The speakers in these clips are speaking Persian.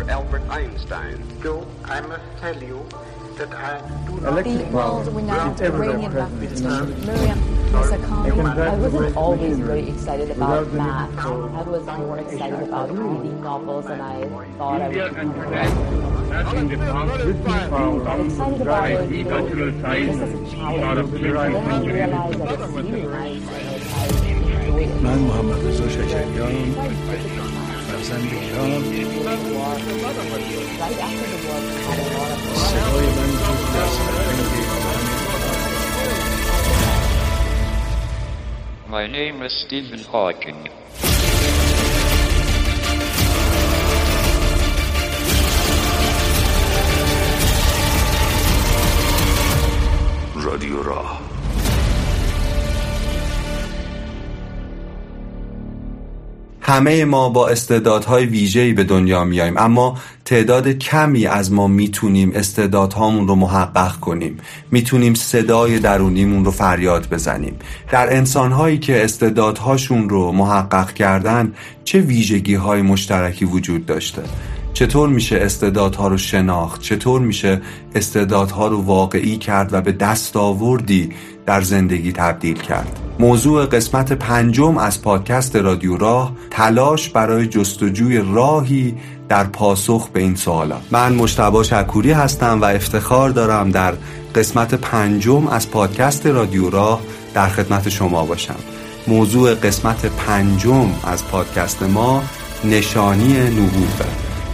Dr. Albert Einstein. Joe, I must tell you that I do not Miriam Murakami. I wasn't always very excited about math. I was more excited about reading novels, and I thought I was excited about it, just as a child. And then I realized that it's really nice, and I enjoyed it. من محمد رضا شجریان فرزند ایران Right after the war, I had a lot of صدای من جزئی از فرهنگ ایران. My name is Stephen Hawking. رادیو راه. همه ما با استعدادهای ویژه‌ای به دنیا میاییم، اما تعداد کمی از ما میتونیم استعدادهامون رو محقق کنیم، میتونیم صدای درونیمون رو فریاد بزنیم. در انسانهایی که استعدادهاشون رو محقق کردن چه ویژگی‌های مشترکی وجود داشته؟ چطور میشه استعدادها رو شناخت؟ چطور میشه استعدادها رو واقعی کرد و به دستاوردی در زندگی تبدیل کرد؟ موضوع قسمت 5 از پادکست رادیو راه تلاش برای جستجوی راهی در پاسخ به این سوالات. من مجتبی شکوری هستم و افتخار دارم در قسمت 5 از پادکست رادیو راه در خدمت شما باشم. موضوع قسمت 5 از پادکست ما نشانی نبوغه.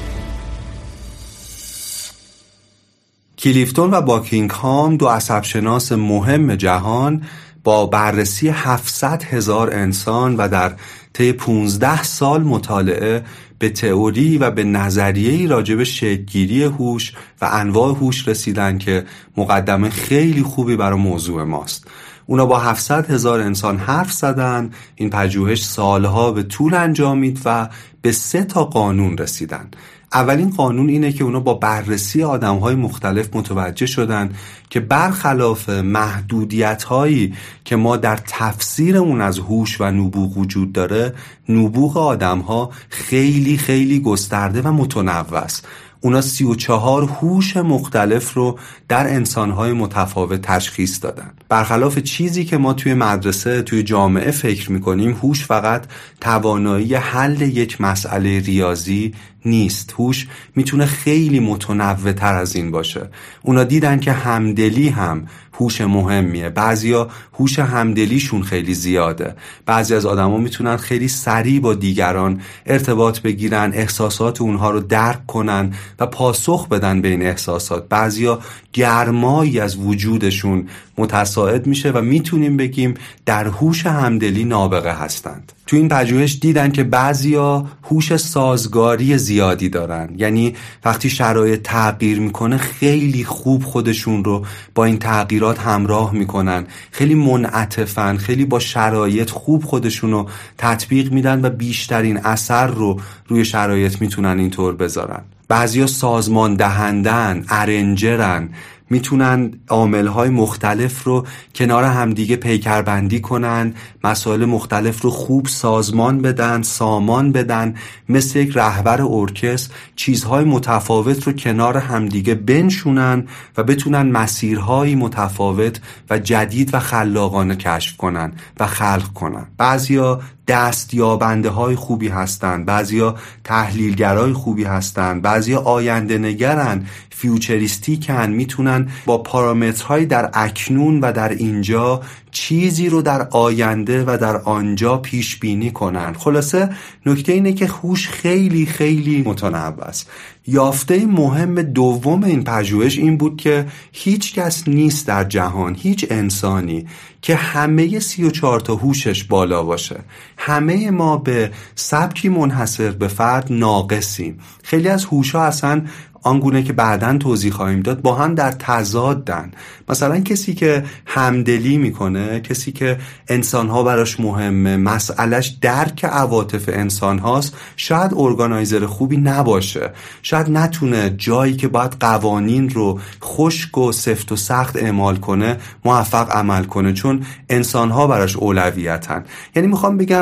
کلیفتون و باکینگهام، دو عصبشناس مهم جهان، با بررسی 700,000 انسان و در طی 15 سال مطالعه به تئوری و به نظریه‌ای راجع به شکل‌گیری هوش و انواع هوش رسیدن که مقدمه خیلی خوبی برای موضوع ماست. اونا با 700,000 انسان حرف زدن. این پژوهش سالها به طول انجامید و به 3 قانون رسیدن. اولین قانون اینه که اونا با بررسی آدم‌های مختلف متوجه شدن که برخلاف محدودیت‌هایی که ما در تفسیرمون از هوش و نبوغ وجود داره، نبوغ آدم‌ها خیلی خیلی گسترده و متنوع است. اونا 34 هوش مختلف رو در انسان‌های متفاوت تشخیص دادن. برخلاف چیزی که ما توی مدرسه، توی جامعه فکر می‌کنیم، هوش فقط توانایی حل یک مسئله ریاضی نیست. هوش میتونه خیلی متنوع‌تر از این باشه. اونا دیدن که همدلی هم هوش مهمیه. بعضیا هوش همدلیشون خیلی زیاده. بعضی از آدما میتونن خیلی سریع با دیگران ارتباط بگیرن، احساسات اونها رو درک کنن و پاسخ بدن به این احساسات. بعضیا گرمایی از وجودشون متصاعد میشه و میتونیم بگیم در هوش همدلی نابغه هستند. تو این پژوهش دیدن که بعضیا هوش سازگاری زیادی دارن، یعنی وقتی شرایط تغییر میکنه خیلی خوب خودشون رو با این تغییرات همراه میکنن، خیلی منعطفن، خیلی با شرایط خوب خودشون رو تطبیق میدن و بیشترین اثر رو روی شرایط میتونن اینطور بذارن. بعضیا سازمان دهندن، ارنجرن، میتونن عامل‌های مختلف رو کنار همدیگه پیکربندی کنن، مسائل مختلف رو خوب سازمان بدن، سامان بدن، مثل یک رهبر ارکستر چیزهای متفاوت رو کنار همدیگه بنشونن و بتونن مسیرهای متفاوت و جدید و خلاقانه کشف کنن و خلق کنن. بعضیا دستیابنده های خوبی هستن، بعضیا تحلیلگرای خوبی هستن، بعضیا آینده نگرن، فیوچریستیکن، میتونن با پارامترهای در اکنون و در اینجا چیزی رو در آینده و در آنجا پیش بینی کنن. خلاصه نکته اینه که هوش خیلی خیلی متنوع است. یافته مهم دوم این پژوهش این بود که هیچ کس نیست در جهان، هیچ انسانی که همه 34 تا هوشش بالا باشه. همه ما به سبکی منحصر به فرد ناقصیم. خیلی از هوش‌ها اصلا آنگونه که بعداً توضیح خواهیم داد با هم در تضادن. مثلا کسی که همدلی میکنه، کسی که انسانها براش مهمه، مسئلهش درک عواطف انسانهاست، شاید ارگانایزر خوبی نباشه، شاید نتونه جایی که باید قوانین رو خشک و سفت و سخت اعمال کنه موفق عمل کنه، چون انسانها براش اولویتن. یعنی میخوام بگم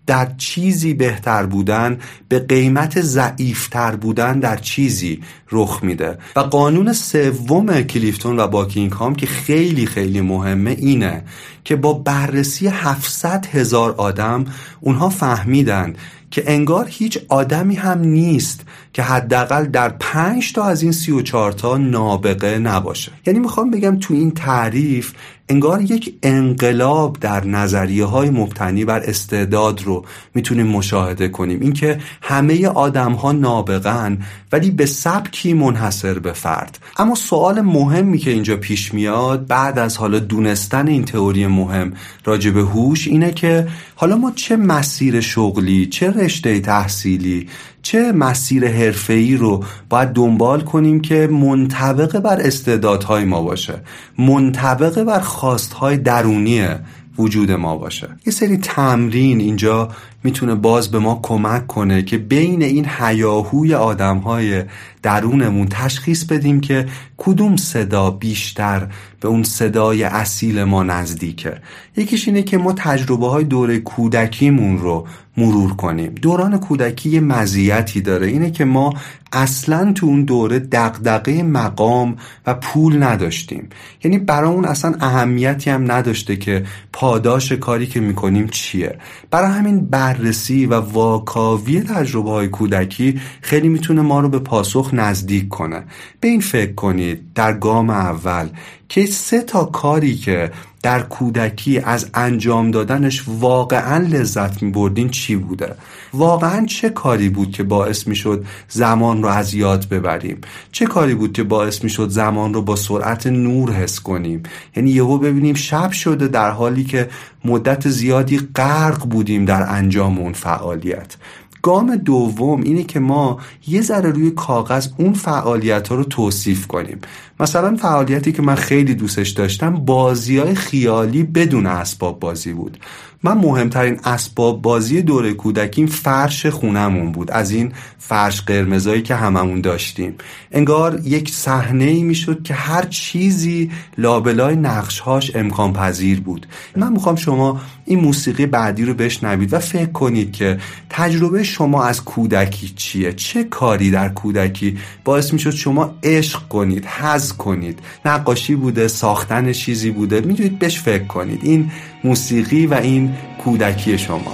در چیزی بهتر بودن به قیمت ضعیفتر بودن در چیزی رخ میده. و قانون سوم کلیفتون و باکینگهام که خیلی خیلی مهمه اینه که با بررسی 700,000 آدم اونها فهمیدن که انگار هیچ آدمی هم نیست که حداقل در 5 تا از این 34 تا نابغه نباشه. یعنی میخوام بگم تو این تعریف انگار یک انقلاب در نظریه‌های مبتنی بر استعداد رو میتونیم مشاهده کنیم. اینکه همه آدم‌ها نابغه‌ن ولی به سبکی منحصر به فرد. اما سوال مهمی که اینجا پیش میاد بعد از حالا دونستن این تئوری مهم راجع به هوش اینه که حالا ما چه مسیر شغلی، چه رشته تحصیلی، چه مسیر حرفه‌ای رو باید دنبال کنیم که منطبق بر استعدادهای ما باشه، منطبق بر خواستهای درونی وجود ما باشه. یه سری تمرین اینجا میتونه باز به ما کمک کنه که بین این هیاهوی آدمهای درونمون تشخیص بدیم که کدوم صدا بیشتر به اون صدای اصیل ما نزدیکه. یکیش اینه که ما تجربه های دوره کودکیمون رو مرور کنیم. دوران کودکی یه مزیتی داره، اینه که ما اصلا تو اون دوره دغدغه مقام و پول نداشتیم. یعنی برامون اصلا اهمیتی هم نداشته که پاداش کاری که میکنیم چیه. برای همین بررسی و واکاوی تجربه های کودکی خیلی میتونه ما رو به پاسخ نزدیک کنه. به این فکر کنید در گام اول که 3 تا کاری که در کودکی از انجام دادنش واقعا لذت می‌بردین چی بوده؟ واقعا چه کاری بود که باعث می‌شد زمان رو از یاد ببریم؟ چه کاری بود که باعث می‌شد زمان رو با سرعت نور حس کنیم؟ یعنی یهو ببینیم شب شده در حالی که مدت زیادی غرق بودیم در انجام اون فعالیت. گام دوم اینه که ما یه ذره روی کاغذ اون فعالیت‌ها رو توصیف کنیم. مثلا فعالیتی که من خیلی دوستش داشتم بازی‌های خیالی بدون اسباب بازی بود. من مهمترین اسباب بازی دوره کودکیم فرش خونمون بود، از این فرش قرمزایی که هممون داشتیم. انگار یک صحنه‌ای میشد که هر چیزی لابلای نقش‌هاش امکان پذیر بود. من میخوام شما این موسیقی بعدی رو بشنوید و فکر کنید که تجربه شما از کودکی چیه؟ چه کاری در کودکی باعث میشد شما عشق کنید، حظ کنید؟ نقاشی بوده، ساختن چیزی بوده؟ میتونید بهش فکر کنید. این موسیقی و این کودکی شما.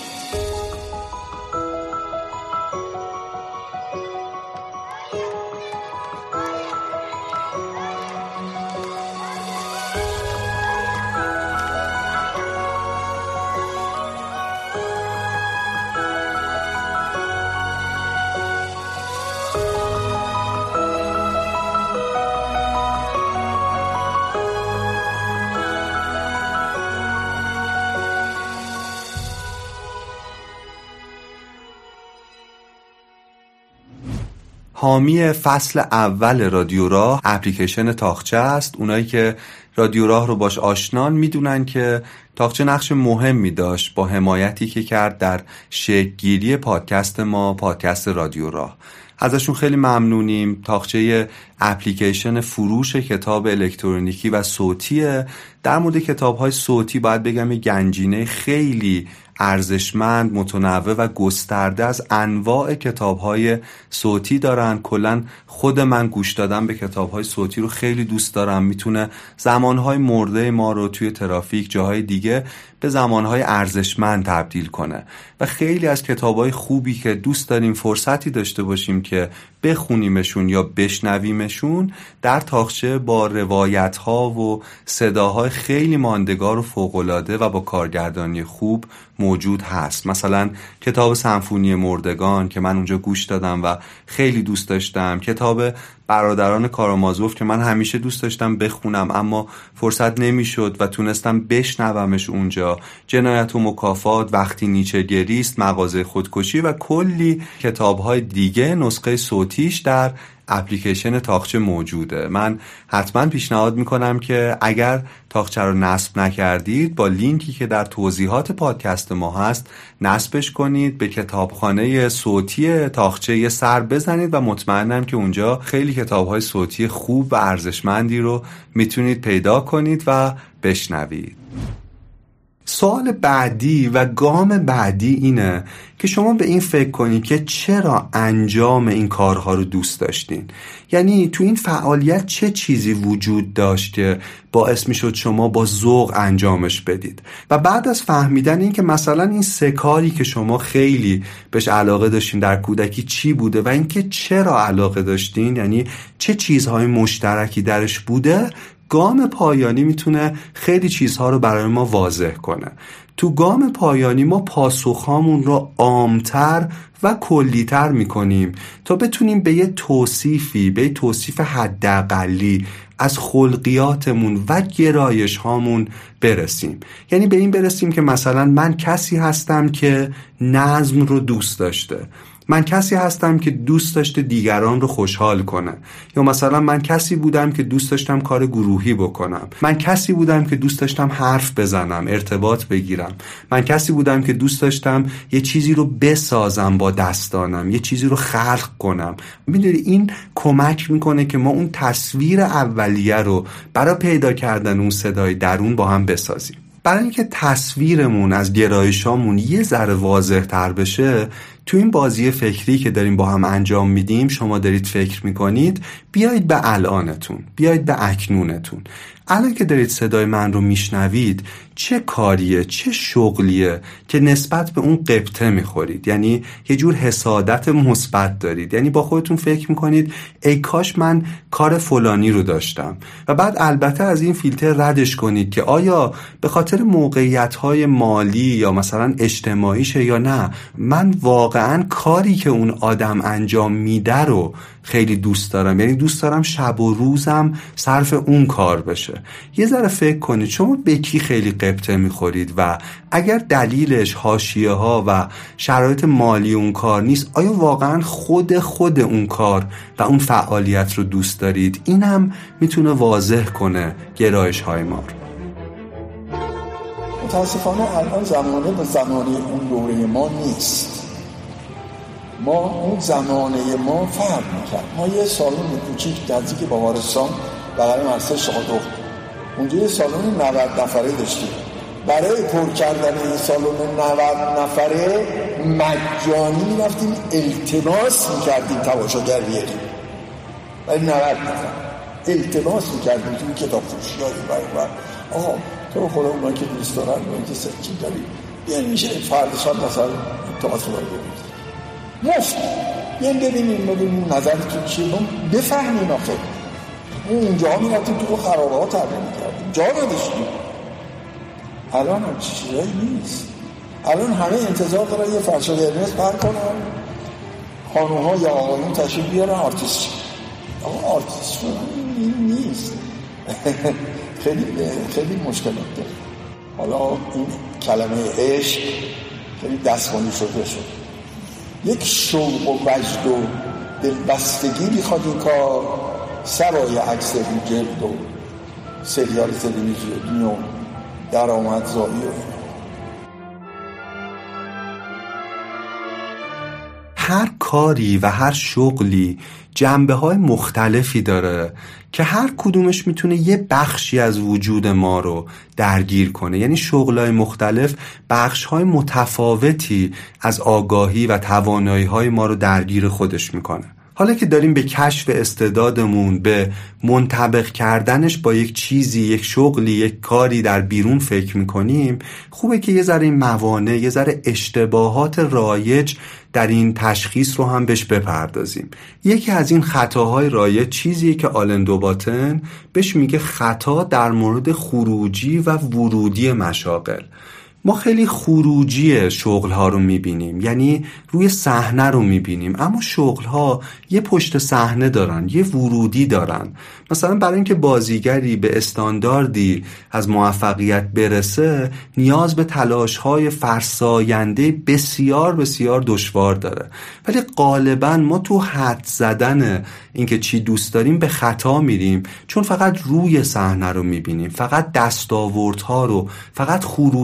حامی فصل اول رادیو راه اپلیکیشن تاقچه است. اونایی که رادیو راه رو باش آشنان میدونن که تاقچه نقش مهمی داشت با حمایتی که کرد در شکل‌گیری پادکست ما، پادکست رادیو راه. ازشون خیلی ممنونیم. تاقچه اپلیکیشن فروش کتاب الکترونیکی و صوتیه. در مورد کتاب‌های صوتی باید بگم یه گنجینه خیلی ارزشمند، متنوع و گسترده از انواع کتاب‌های صوتی دارن. کلاً خود من گوش دادن به کتاب‌های صوتی رو خیلی دوست دارم. میتونه زمان‌های مرده ما رو توی ترافیک، جاهای دیگه به زمان‌های ارزشمند تبدیل کنه. و خیلی از کتاب‌های خوبی که دوست داریم فرصتی داشته باشیم که بخونیمشون یا بشنویمشون در تاقچه با روایت‌ها و صداهای خیلی ماندگار و فوق‌العاده و با کارگردانی خوب موجود هست. مثلا کتاب سمفونی مردگان که من اونجا گوش دادم و خیلی دوست داشتم. کتاب برادران کارامازوف که من همیشه دوست داشتم بخونم اما فرصت نمیشد و تونستم بشنومش اونجا. جنایت و مکافات، وقتی نیچه گریست، مغازه خودکشی و کلی کتاب‌های دیگه نسخه صوتیش در اپلیکیشن تاقچه موجوده. من حتما پیشنهاد میکنم که اگر تاقچه رو نصب نکردید با لینکی که در توضیحات پادکست ما هست نصبش کنید، به کتابخانه صوتی تاقچه یه سر بزنید و مطمئنم که اونجا خیلی کتاب‌های صوتی خوب و ارزشمندی رو میتونید پیدا کنید و بشنوید. سوال بعدی و گام بعدی اینه که شما به این فکر کنید که چرا انجام این کارها رو دوست داشتین. یعنی تو این فعالیت چه چیزی وجود داشت که باعث می شد شما با ذوق انجامش بدید. و بعد از فهمیدن این که مثلا این 3 کاری که شما خیلی بهش علاقه داشتین در کودکی چی بوده و اینکه چرا علاقه داشتین، یعنی چه چیزهای مشترکی درش بوده، گام پایانی میتونه خیلی چیزها رو برای ما واضح کنه. تو گام پایانی ما پاسخهامون رو عامتر و کلیتر میکنیم تا بتونیم به یه توصیف حداقلی از خلقیاتمون و گرایش هامون برسیم. یعنی به این برسیم که مثلا من کسی هستم که نظم رو دوست داشته، من کسی هستم که دوست داشته دیگران رو خوشحال کنه، یا مثلا من کسی بودم که دوست داشتم کار گروهی بکنم، من کسی بودم که دوست داشتم حرف بزنم، ارتباط بگیرم، من کسی بودم که دوست داشتم یه چیزی رو بسازم با دستانم، یه چیزی رو خلق کنم. میدونی این کمک میکنه که ما اون تصویر اولیه رو برای پیدا کردن اون صدای درون با هم بسازیم. برای اینکه تصویرمون از گرایشامون یه ذره واضح تر بشه، تو این بازی فکری که داریم با هم انجام میدیم، شما دارید فکر میکنید، بیایید به الانتون، بیایید به اکنونتون. الان که دارید صدای من رو میشنوید، چه کاریه، چه شغلیه که نسبت به اون قبطه میخورید؟ یعنی یه جور حسادت مثبت دارید، یعنی با خودتون فکر میکنید ای کاش من کار فلانی رو داشتم. و بعد البته از این فیلتر ردش کنید که آیا به خاطر موقعیت‌های مالی یا مثلا اجتماعیشه یا نه، من واقعا کاری که اون آدم انجام میده رو خیلی دوست دارم، یعنی دوست دارم شب و روزم صرف اون کار بشه. یه ذره فکر کنید شما به کی خیلی قبطه میخورید و اگر دلیلش حاشیه ها و شرایط مالی اون کار نیست، آیا واقعا خود اون کار و اون فعالیت رو دوست دارید؟ این هم میتونه واضح کنه گرایش های ما رو. متاسفانه الان زمانه به زمانه اون دوره ما نیست. ما اون زمانه ما فرق میکرد. ما یه سالن کوچیک نزدیک بهارستان برای مدرسه شادخت، اونجا یه سالن 90 نفره داشتیم. برای پر کردن این سالن 90 نفره مجانی میرفتیم التماس میکردیم تماشاگر بیاریم. برای 90 نفر التماس میکردیم توی کتاب فروشی‌های برای آقا تو خدا اونا که دوست دارن، اونا که سرچین داریم بیان میشه فردشان مثلا تئاتر رو ببینید مفت، بیان ببینیم نظرتون چیه، بفهمیم. آخه اونجا میرفتیم تو خرابه ها تمرین میکردیم، جا نداشتیم. الان هم چیزایی نیست. الان همه انتظار دارن یه فرشاد قرمز پر کنن، خانوم ها یا آقایون تشریف بیارن آرتیست. آقا آرتیست شدن این نیست. خیلی مشکلات داره. حالا این کلمه عشق خیلی دستمانی شده شد. یک شوق و وجد و دلبستگی میخواد این کار، سرای عکس رو جلد و سریال تلویزیونی و درآمدزایی و هر کاری و هر شغلی جنبه‌های مختلفی داره که هر کدومش میتونه یه بخشی از وجود ما رو درگیر کنه. یعنی شغل‌های مختلف بخش‌های متفاوتی از آگاهی و توانایی‌های ما رو درگیر خودش میکنه. حالا که داریم به کشف استعدادمون، به منطبق کردنش با یک چیزی، یک شغلی، یک کاری در بیرون فکر میکنیم، خوبه که یه ذره این موانع، یه ذره اشتباهات رایج در این تشخیص رو هم بهش بپردازیم. یکی از این خطاهای رایج چیزیه که آلن دوباتن بهش میگه خطا در مورد خروجی و ورودی مشاغل. ما خیلی خروجی شغل‌ها رو می‌بینیم، یعنی روی صحنه رو می‌بینیم، اما شغل‌ها یه پشت صحنه دارن، یه ورودی دارن. مثلا برای اینکه بازیگری به استانداردی از موفقیت برسه، نیاز به تلاش‌های فرساینده بسیار بسیار دشوار داره. ولی غالباً ما تو حد زدن اینکه چی دوست داریم به خطا میریم، چون فقط روی صحنه رو می‌بینیم، فقط دستاوردها رو، فقط خروجی‌ها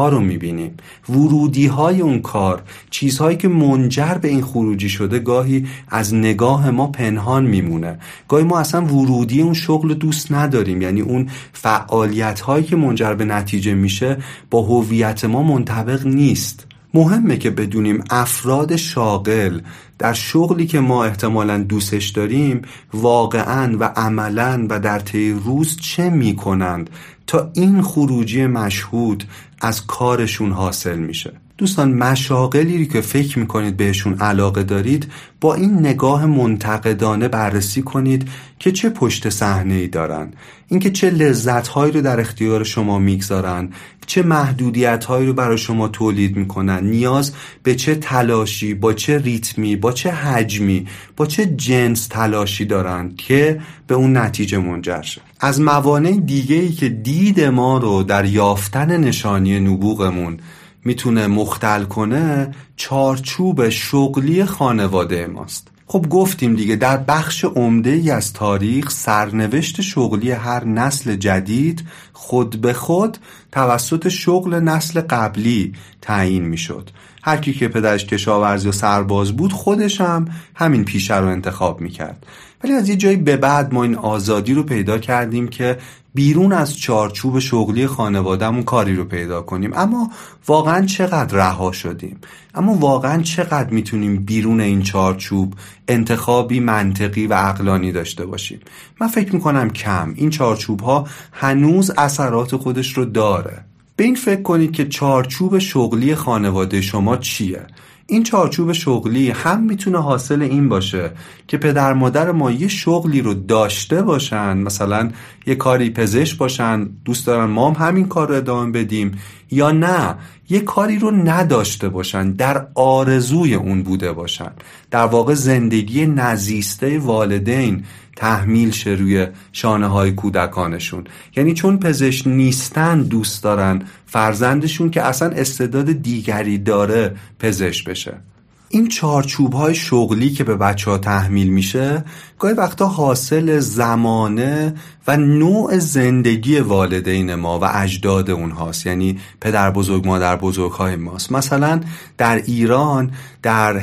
ها رو میبینیم. ورودی های اون کار، چیزهایی که منجر به این خروجی شده گاهی از نگاه ما پنهان میمونه. گاهی ما اصلا ورودی اون شغل دوست نداریم، یعنی اون فعالیت هایی که منجر به نتیجه میشه با هویت ما منطبق نیست. مهمه که بدونیم افراد شاغل در شغلی که ما احتمالاً دوستش داریم واقعاً و عملاً و در طی روز چه میکنند تا این خروجی مشهود از کارشون حاصل میشه. دوستان، مشاغلی که فکر میکنید بهشون علاقه دارید با این نگاه منتقدانه بررسی کنید که چه پشت صحنه‌ای دارن، اینکه چه لذت‌هایی رو در اختیار شما میگذارن، چه محدودیت‌هایی رو برای شما تولید میکنن، نیاز به چه تلاشی، با چه ریتمی، با چه حجمی، با چه جنس تلاشی دارن که به اون نتیجه منجر شه. از موانع دیگه‌ای که دید ما رو در یافتن نشانی نبوغمون میتونه مختل کنه چارچوب شغلی خانواده ماست. خب گفتیم دیگه، در بخش عمده‌ای از تاریخ سرنوشت شغلی هر نسل جدید خود به خود توسط شغل نسل قبلی تعیین میشد. هر کی که پدرش کشاورز یا سرباز بود خودش هم همین پیشه رو انتخاب میکرد. ولی از یه جایی به بعد ما این آزادی رو پیدا کردیم که بیرون از چارچوب شغلی خانواده‌مون کاری رو پیدا کنیم. اما واقعا چقدر رها شدیم؟ اما واقعا چقدر میتونیم بیرون این چارچوب انتخابی منطقی و عقلانی داشته باشیم؟ من فکر میکنم کم. این چارچوب ها هنوز اثرات خودش رو داره. به این فکر کنید که چارچوب شغلی خانواده شما چیه؟ این چارچوب شغلی هم میتونه حاصل این باشه که پدر مادر ما یه شغلی رو داشته باشن، مثلا یه کاری پزشک باشن، دوست دارن ما هم همین کار رو ادامه بدیم، یا نه یه کاری رو نداشته باشن، در آرزوی اون بوده باشن. در واقع زندگی نزیسته والدین تحمیل شه روی شانه های کودکانشون، یعنی چون پزشک نیستن دوست دارن فرزندشون که اصلا استعداد دیگری داره پزشک بشه. این چارچوب‌های شغلی که به بچه‌ها تحمیل میشه گاهی وقتا حاصل زمانه و نوع زندگی والدین ما و اجداد اونهاست، یعنی پدر بزرگ مادر بزرگ‌های ماست. مثلا در ایران در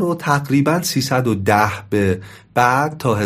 1310 به بعد تا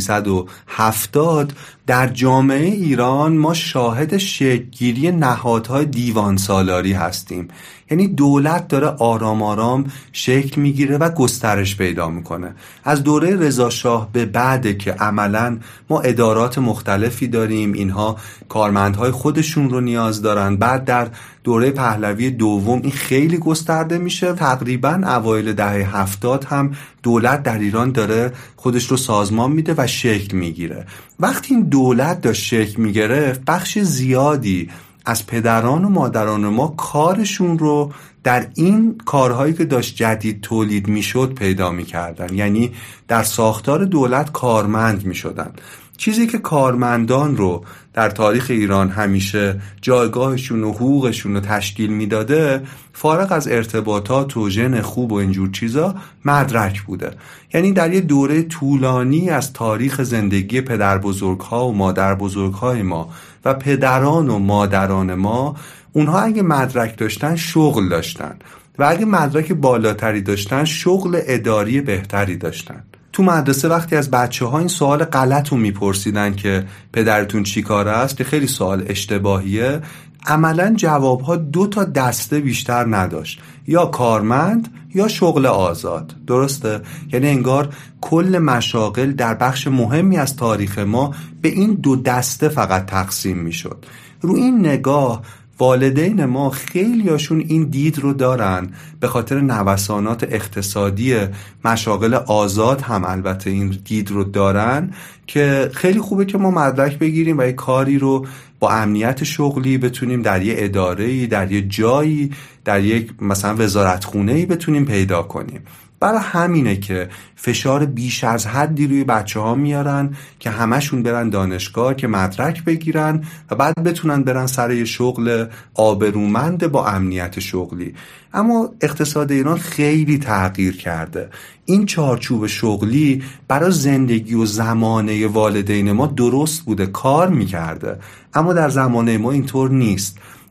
1370 در جامعه ایران ما شاهد شکل‌گیری نهادهای دیوان سالاری هستیم. یعنی دولت داره آرام آرام شکل میگیره و گسترش پیدا میکنه. از دوره رضا شاه به بعد که عملاً ما ادارات مختلفی داریم، اینها کارمندهای خودشون رو نیاز دارن. بعد در دوره پهلوی دوم این خیلی گسترده میشه. تقریباً اوایل دهه 70 هم دولت در ایران داره خودش رو سازمان میده و شکل میگیره. وقتی این دولت داشت شکل میگرفت بخش زیادی از پدران و مادران ما کارشون رو در این کارهایی که داشت جدید تولید میشد پیدا میکردن، یعنی در ساختار دولت کارمند میشدن. چیزی که کارمندان رو در تاریخ ایران همیشه جایگاهشون و حقوقشون رو تشکیل میداده، فارغ از ارتباطات و ژن خوب و اینجور چیزا، مدرک بوده. یعنی در یه دوره طولانی از تاریخ زندگی پدر بزرگ‌ها و مادر بزرگ‌های ما و پدران و مادران ما، اونها اگه مدرک داشتن شغل داشتن و اگه مدرک بالاتری داشتن شغل اداری بهتری داشتن. تو مدرسه وقتی از بچه‌ها این سوال غلط رو میپرسیدن که پدرتون چی کار است، که خیلی سوال اشتباهیه، عملاً جوابها 2 تا دسته بیشتر نداشت، یا کارمند یا شغل آزاد. درسته؟ یعنی انگار کل مشاغل در بخش مهمی از تاریخ ما به این 2 دسته فقط تقسیم میشد. رو این نگاه والدین ما خیلیاشون این دید رو دارن، به خاطر نوسانات اقتصادی مشاغل آزاد هم البته این دید رو دارن که خیلی خوبه که ما مدرک بگیریم و یه کاری رو با امنیت شغلی بتونیم در یه اداره‌ای، در یه جایی، در یک مثلا وزارتخونه‌ای بتونیم پیدا کنیم. برای همینه که فشار بیش از حدی روی بچه‌ها میارن که همشون برن دانشگاه که مدرک بگیرن و بعد بتونن برن سر یه شغل آبرومند با امنیت شغلی. اما اقتصاد ایران خیلی تغییر کرده. این چارچوب شغلی برای زندگی و زمانه والدین ما درست بوده، کار میکرده، اما در زمانه ما اینطور نیست.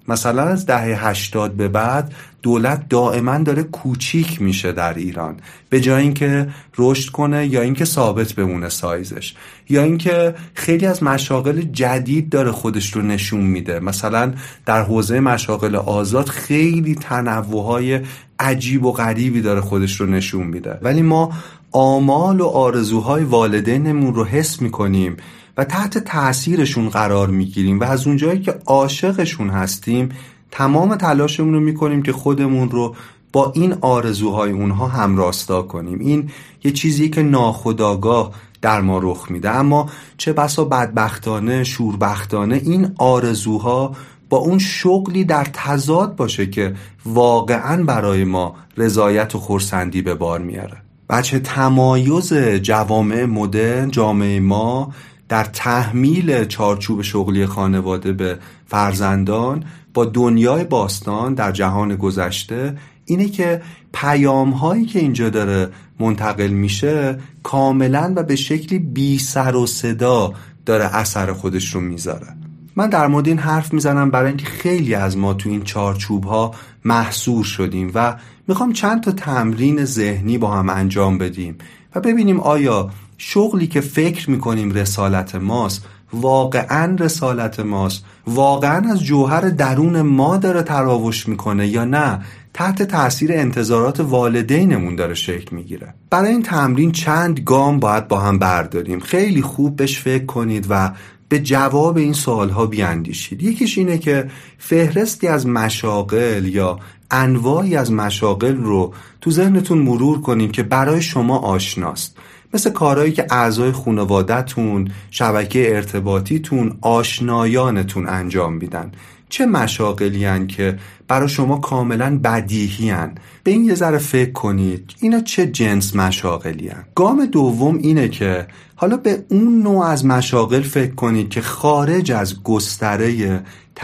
مثلا از دهه 80 به بعد دولت دائما داره کوچیک میشه در ایران، به جای اینکه رشد کنه یا اینکه ثابت بمونه سایزش، یا اینکه خیلی از مشاغل جدید داره خودش رو نشون میده. مثلا در حوزه مشاغل آزاد خیلی تنوع‌های عجیب و غریبی داره خودش رو نشون میده، ولی ما آمال و آرزوهای والدینمون رو حس میکنیم و تحت تأثیرشون قرار میگیریم و از اونجایی که عاشقشون هستیم تمام تلاشمون رو میکنیم که خودمون رو با این آرزوهای اونها همراستا کنیم. این یه چیزیه که ناخودآگاه در ما رخ میده، اما چه بسا بدبختانه شوربختانه این آرزوها با اون شغلی در تضاد باشه که واقعاً برای ما رضایت و خرسندی به بار میاره. بچه تمایز جوامع مدرن، جامعه ما در تحمیل چارچوب شغلی خانواده به فرزندان با دنیای باستان در جهان گذشته اینه که پیام‌هایی که اینجا داره منتقل میشه کاملاً و به شکلی بی سر و صدا داره اثر خودش رو میذاره. من در مورد این حرف میزنم برای اینکه خیلی از ما تو این چارچوب‌ها محصور شدیم و میخوام چند تا تمرین ذهنی با هم انجام بدیم و ببینیم آیا شغلی که فکر میکنیم رسالت ماست واقعاً رسالت ماست، واقعاً از جوهر درون ما داره تراوش میکنه یا نه تحت تأثیر انتظارات والدینمون داره شکل میگیره. برای این تمرین چند گام باید با هم برداریم. خیلی خوب بهش فکر کنید و به جواب این سوالها بیاندیشید. یکیش اینه که فهرستی از مشاغل یا انواعی از مشاغل رو تو ذهنتون مرور کنید که برای شما آشناست، مثل کارهایی که اعضای خانواده‌تون، شبکه ارتباطیتون، آشنایانتون انجام میدن. چه مشاغلی هن که برای شما کاملا بدیهی هن؟ به این یه ذره فکر کنید اینا چه جنس مشاغلی هن. گام دوم اینه که حالا به اون نوع از مشاغل فکر کنید که خارج از گستره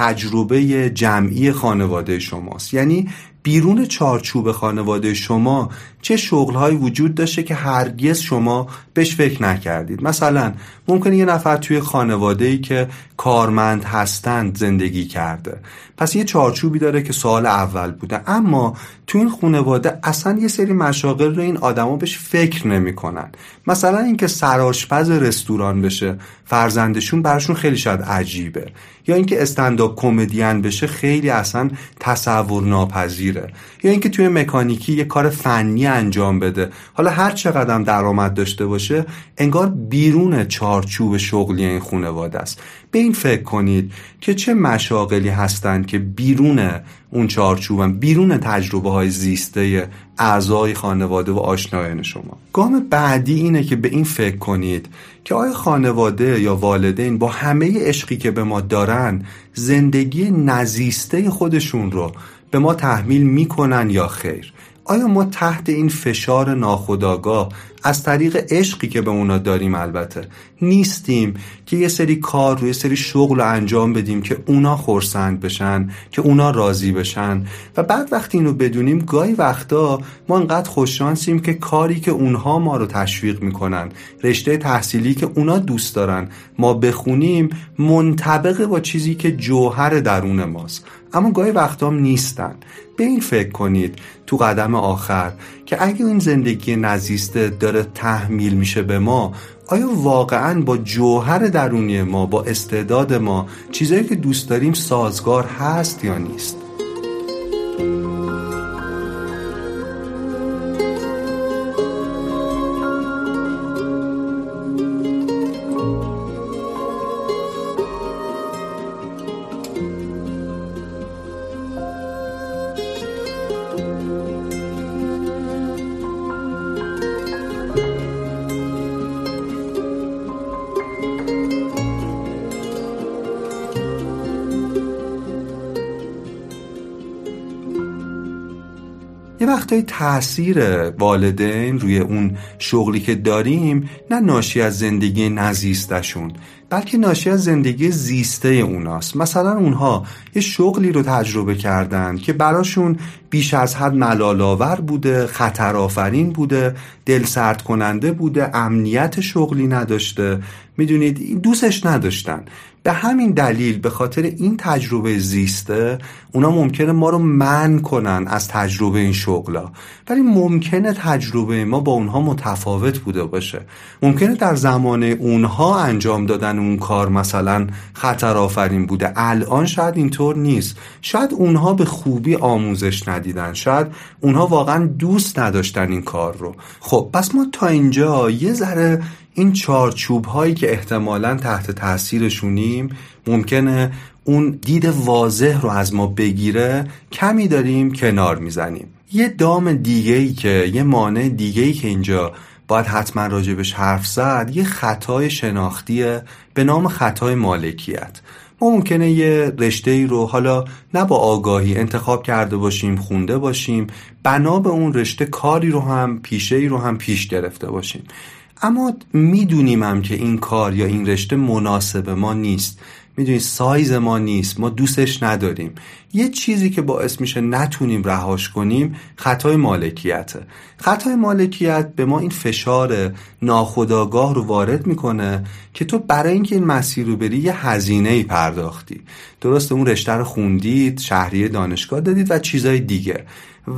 تجربه جمعی خانواده شماست، یعنی بیرون چارچوب خانواده شما چه شغل‌هایی وجود داشته که هرگز شما بهش فکر نکردید. مثلا ممکنه یه نفر توی خانواده‌ای که کارمند هستند زندگی کرده، پس یه چارچوبی داره که سال اول بوده، اما تو این خانواده اصلا یه سری مشاغل رو این آدما بهش فکر نمی‌کنن. مثلا اینکه سرآشپز رستوران بشه فرزندشون براشون خیلی شاید عجیبه، یا اینکه استندآپ کمدین بشه خیلی اصلا تصور ناپذیره، یا اینکه توی مکانیکی یه کار فنی انجام بده، حالا هر چقدر درآمد داشته باشه انگار بیرون چارچوب شغلی این خانواده است. به این فکر کنید که چه مشاغلی هستن که بیرون اون چارچوبن، بیرون تجربه های زیسته اعضای خانواده و آشنایان شما. گام بعدی اینه که به این فکر کنید که آیا خانواده یا والدین با همه عشقی که به ما دارن زندگی نزیسته خودشون رو به ما تحمیل میکنن یا خیر؟ آیا ما تحت این فشار ناخودآگاه از طریق عشقی که به اونا داریم البته نیستیم که یه سری کار رو یه سری شغل رو انجام بدیم که اونا خرسند بشن، که اونا راضی بشن، و بعد وقتی اینو بدونیم گاهی وقتا ما انقدر خوششانسیم که کاری که اونها ما رو تشویق میکنن، رشته تحصیلی که اونا دوست دارن ما بخونیم منطبق با چیزی که جوهر درون ماست، اما گاهی وقتا هم نیستن. به این فکر کنید تو قدم آخر که اگه این زندگی نزیسته داره تحمیل میشه به ما، آیا واقعاً با جوهر درونی ما، با استعداد ما، چیزایی که دوست داریم سازگار هست یا نیست؟ یه وقتایی تأثیر والدین روی اون شغلی که داریم نه ناشی از زندگی نزیستشون، بلکه ناشی از زندگی زیسته اوناست. مثلا اونها یه شغلی رو تجربه کردن که براشون بیش از حد ملال‌آور بوده، خطرآفرین بوده، دلسرد کننده بوده، امنیت شغلی نداشته، میدونید دوستش نداشتن. به همین دلیل، به خاطر این تجربه زیسته، اونا ممکنه ما رو منع کنن از تجربه این شغلا، ولی ممکنه تجربه ما با اونها متفاوت بوده باشه. ممکنه در زمان اونها انجام دادن اون کار مثلا خطر آفرین بوده، الان شاید اینطور نیست. شاید اونها به خوبی آموزش ندیدن، شاید اونها واقعا دوست نداشتن این کار رو. خب پس ما تا اینجا یه ذره این چارچوب هایی که احتمالاً تحت تاثیرشونیم ممکنه اون دید واضح رو از ما بگیره، کمی داریم کنار میزنیم. یه دام دیگه‌ای که یه مانع دیگه‌ای که اینجا باید حتما راجبش حرف زد، یه خطای شناختیه به نام خطای مالکیت. ما ممکنه یه رشته‌ای رو حالا نه با آگاهی انتخاب کرده باشیم، خونده باشیم، بنا به اون رشته کاری رو هم، پیشه‌ای رو هم پیش گرفته باشیم، اما میدونیم هم که این کار یا این رشته مناسب ما نیست، میدونید سایز ما نیست، ما دوستش نداریم. یه چیزی که باعث میشه نتونیم رهاش کنیم خطای مالکیته. خطای مالکیت به ما این فشار ناخودآگاه رو وارد میکنه که تو برای اینکه این مسیر رو بری یه هزینه‌ای پرداختی. درسته، اون رشته رو خوندید، شهریه دانشگاه دادید و چیزای دیگه،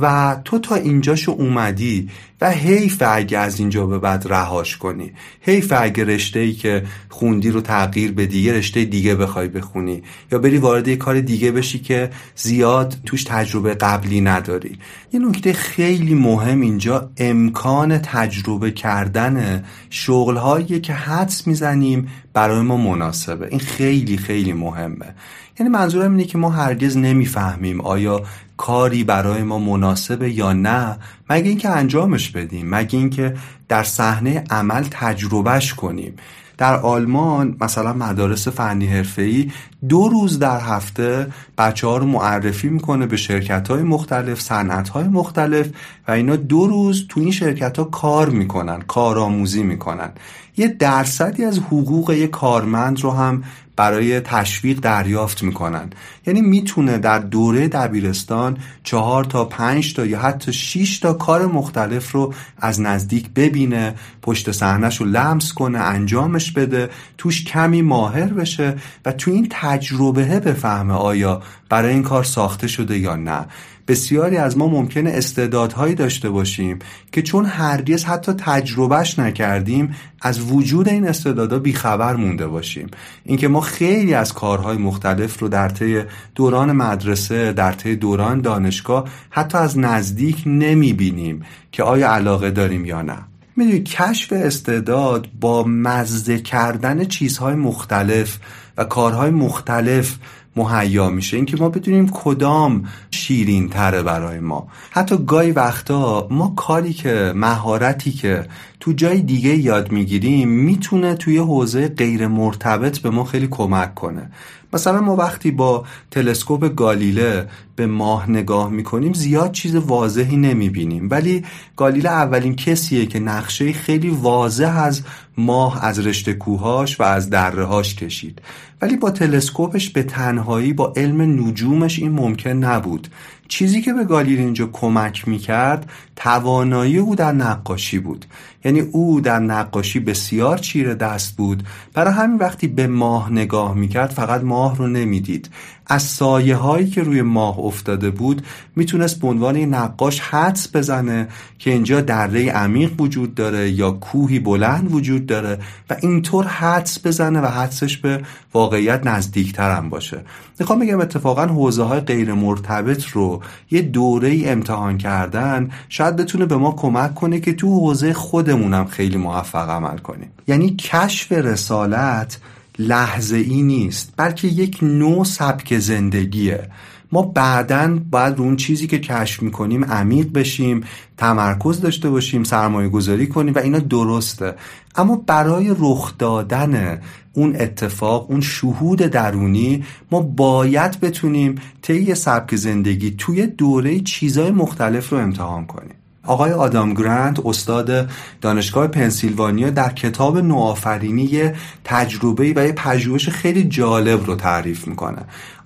و تو تا اینجاشو اومدی و حیف اگه از اینجا به بعد رهاش کنی، حیف اگه رشته‌ای که خوندی رو تغییر بدی، یه رشته دیگه بخوای بخونی یا بری وارد یه کار دیگه بشی که زیاد توش تجربه قبلی نداری. یه نکته خیلی مهم اینجا امکان تجربه کردن شغل‌هایی که حدس میزنیم برای ما مناسبه. این خیلی خیلی مهمه. یعنی منظورم اینه که ما هرگز نمیفهمیم آیا کاری برای ما مناسبه یا نه مگه اینکه انجامش بدیم، مگه اینکه در صحنه عمل تجربهش کنیم. در آلمان مثلا مدارس فنی حرفه‌ای 2 روز در هفته بچه‌ها رو معرفی میکنه به شرکت‌های مختلف، صنعت‌های مختلف، و اینا 2 روز تو این شرکت‌ها کار میکنن، کارآموزی میکنن. یه درصدی از حقوق یه کارمند رو هم برای تشویق دریافت میکنن. یعنی میتونه در دوره دبیرستان 4 تا 5 تا یا حتی 6 تا کار مختلف رو از نزدیک ببینه، پشت صحنه‌شو لمس کنه، انجامش بده، توش کمی ماهر بشه و تو این تجربه بفهمه آیا برای این کار ساخته شده یا نه. بسیاری از ما ممکنه استعدادهایی داشته باشیم که چون هرگز حتی تجربهش نکردیم از وجود این استعدادها بیخبر مونده باشیم. اینکه ما خیلی از کارهای مختلف رو در طی دوران مدرسه، در طی دوران دانشگاه حتی از نزدیک نمیبینیم که آیا علاقه داریم یا نه. میدونی کشف استعداد با مزه کردن چیزهای مختلف و کارهای مختلف مهیا میشه، اینکه ما بدونیم کدام شیرین تره برای ما. حتی گاهی وقتا ما کاری که مهارتی که تو جای دیگه یاد میگیریم میتونه توی حوزه غیر مرتبط به ما خیلی کمک کنه. مثلا ما وقتی با تلسکوپ گالیله به ماه نگاه میکنیم زیاد چیز واضحی نمیبینیم، ولی گالیله اولین کسیه که نقشه خیلی واضح از ماه، از رشته کوهاش و از دره‌هاش کشید. ولی با تلسکوپش به تنهایی با علم نجومش این ممکن نبود. چیزی که به گالیله اینجا کمک میکرد توانایی او در نقاشی بود. یعنی او در نقاشی بسیار چیره دست بود، برای همین وقتی به ماه نگاه میکرد فقط ماه رو نمیدید، از سایه هایی که روی ماه افتاده بود میتونست به عنوان نقاش حدس بزنه که اینجا دره عمیق وجود داره یا کوهی بلند وجود داره و اینطور حدس بزنه و حدسش به واقعیت نزدیکتر هم باشه. میخوام بگم اتفاقا حوزه های غیر مرتبط رو یه دوره‌ای امتحان کردن شاید بتونه به ما کمک کنه که تو حوزه خودمونم خیلی موفق عمل کنیم. یعنی کشف رسالت لحظه ای نیست، بلکه یک نوع سبک زندگیه. ما بعداً باید رو اون چیزی که کشف میکنیم عمیق بشیم، تمرکز داشته باشیم، سرمایه گذاری کنیم و اینا درسته، اما برای رخ دادن اون اتفاق، اون شهود درونی، ما باید بتونیم طی سبک زندگی توی دوره چیزای مختلف رو امتحان کنیم. آقای آدام گرانت، استاد دانشگاه پنسیلوانیا، در کتاب نوآفرینی تجربه‌ای و یه پژوهش خیلی جالب رو تعریف میکنه.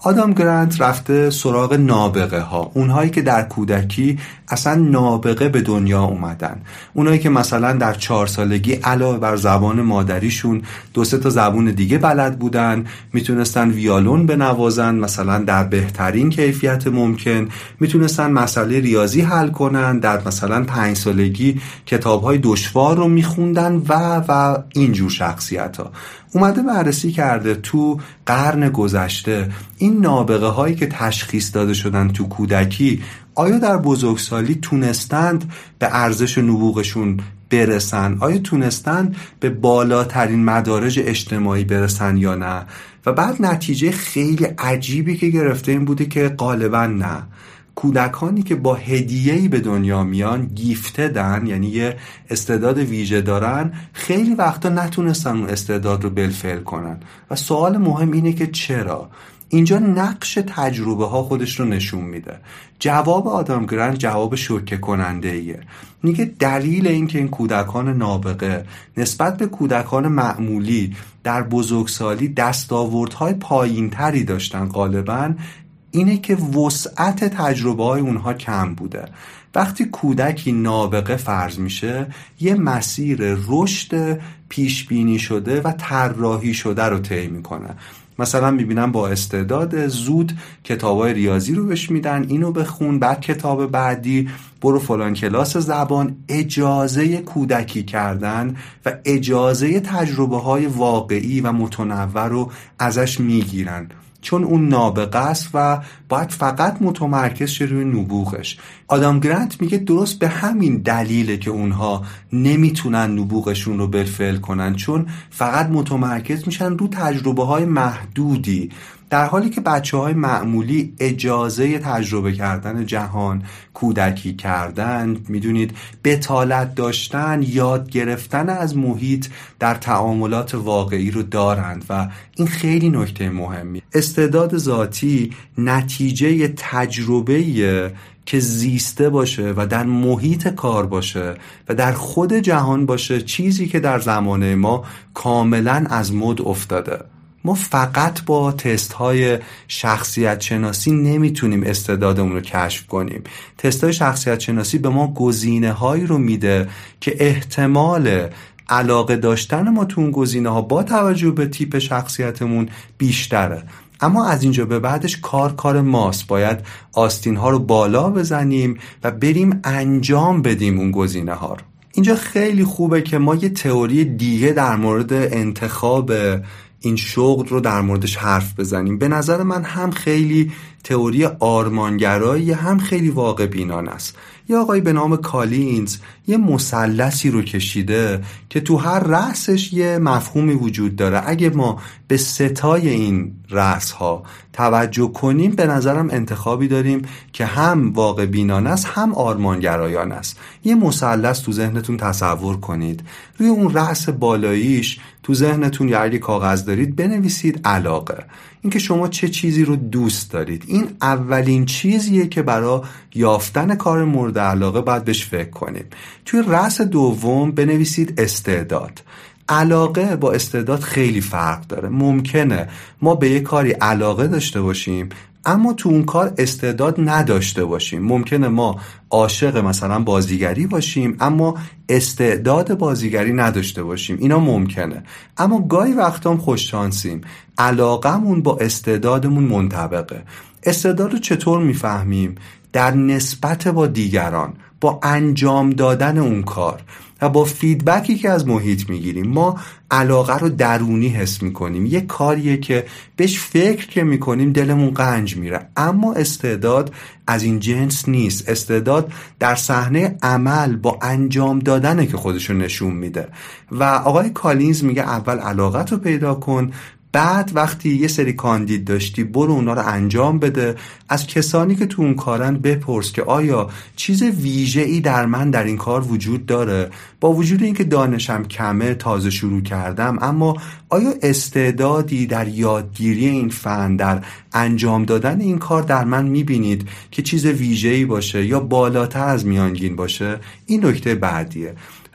آدام گرانت رفته سراغ نابغه ها، اونهایی که در کودکی اصلا نابغه به دنیا اومدن، اونهایی که مثلا در 4 سالگی علاوه بر زبان مادریشون 2-3 تا زبون دیگه بلد بودن، میتونستن ویولون بنوازن مثلا در بهترین کیفیت ممکن، میتونستن مسئله ریاضی حل کنن، در مثلا 5 سالگی کتاب‌های دشوار رو میخوندن و اینجور شخصیت‌ها. اومده بررسی کرده تو قرن گذشته این نابغه هایی که تشخیص داده شدن تو کودکی آیا در بزرگسالی تونستند به ارزش نبوغشون برسن، آیا تونستند به بالاترین مدارج اجتماعی برسن یا نه. و بعد نتیجه خیلی عجیبی که گرفته این بوده که غالبا نه. کودکانی که با هدیه‌ای به دنیا میان، گیفتدن، یعنی یه استعداد ویژه دارن، خیلی وقتا نتونستن اون استعداد رو بالفعل کنن. و سوال مهم اینه که چرا؟ اینجا نقش تجربه ها خودش رو نشون میده. جواب آدام گرانت جواب شوکه کننده ایه. میگه دلیل این که این کودکان نابغه نسبت به کودکان معمولی در بزرگسالی دستاوردهای پایین تری داشتن غالباً اینه که وسعت تجربه های اونها کم بوده. وقتی کودکی نابغه فرض میشه یه مسیر رشد پیش بینی شده و طراحی شده رو طی میکنه. مثلا میبینم با استعداد زود کتابای ریاضی رو بهش میدن، اینو بخون، بعد کتاب بعدی برو فلان کلاس زبان. اجازه کودکی کردن و اجازه تجربه های واقعی و متنوع رو ازش میگیرن، چون اون نابغه است و باید فقط متمرکز شه روی نبوغش. آدام گرانت میگه درست به همین دلیله که اونها نمیتونن نبوغشون رو بالفعل کنن، چون فقط متمرکز میشن رو تجربه های محدودی، در حالی که بچه‌های معمولی اجازه تجربه کردن جهان، کودکی کردن، میدونید بتالت داشتن، یاد گرفتن از محیط در تعاملات واقعی رو دارند و این خیلی نکته مهمی. استعداد ذاتی نتیجه تجربه‌ایه که زیسته باشه و در محیط کار باشه و در خود جهان باشه، چیزی که در زمانه ما کاملا از مد افتاده. ما فقط با تست های شخصیت شناسی نمیتونیم استعدادمون رو کشف کنیم. تست های شخصیت شناسی به ما گزینه هایی رو میده که احتمال علاقه داشتن ما تو اون گزینه ها با توجه به تیپ شخصیتمون بیشتره. اما از اینجا به بعدش کار ماست. باید آستین ها رو بالا بزنیم و بریم انجام بدیم اون گزینه ها رو. اینجا خیلی خوبه که ما یه تئوری دیگه در مورد انتخاب این شغل رو در موردش حرف بزنیم. به نظر من هم خیلی تئوری آرمانگرایی، هم خیلی واقع بینانه است. یه آقای به نام کالینز یه مثلثی رو کشیده که تو هر رأسش یه مفهومی وجود داره. اگه ما به ستای این رأس‌ها توجه کنیم به نظرم انتخابی داریم که هم واقع بینانه است هم آرمانگرایانه است. یه مثلث تو ذهنتون تصور کنید. روی اون رأس بالاییش تو ذهنتون یا اگه کاغذ دارید بنویسید علاقه. اینکه شما چه چیزی رو دوست دارید. این اولین چیزیه که برای یافتن کار مورد علاقه باید بهش فکر کنیم. توی رأس دوم بنویسید استعداد. علاقه با استعداد خیلی فرق داره. ممکنه ما به یک کاری علاقه داشته باشیم اما تو اون کار استعداد نداشته باشیم. ممکنه ما عاشق مثلا بازیگری باشیم اما استعداد بازیگری نداشته باشیم. اینا ممکنه. اما گاهی وقتا هم خوششانسیم، علاقمون با استعدادمون منطبقه. استعداد رو چطور میفهمیم؟ در نسبت با دیگران، با انجام دادن اون کار و با فیدبکی که از محیط میگیریم. ما علاقه رو درونی حس میکنیم، یه کاریه که بهش فکر که میکنیم دلمون قنج میره. اما استعداد از این جنس نیست. استعداد در صحنه عمل با انجام دادنه که خودشو نشون میده. و آقای کالینز میگه اول علاقت رو پیدا کن، بعد وقتی یه سری کاندید داشتی برو اونا رو انجام بده. از کسانی که تو اون کارن بپرس که آیا چیز ویژه‌ای در من در این کار وجود داره، با وجود اینکه دانشم کمه، تازه شروع کردم، اما آیا استعدادی در یادگیری این فن، در انجام دادن این کار در من میبینید که چیز ویژه‌ای باشه یا بالاتر از میانگین باشه؟ این نکته بعدیه.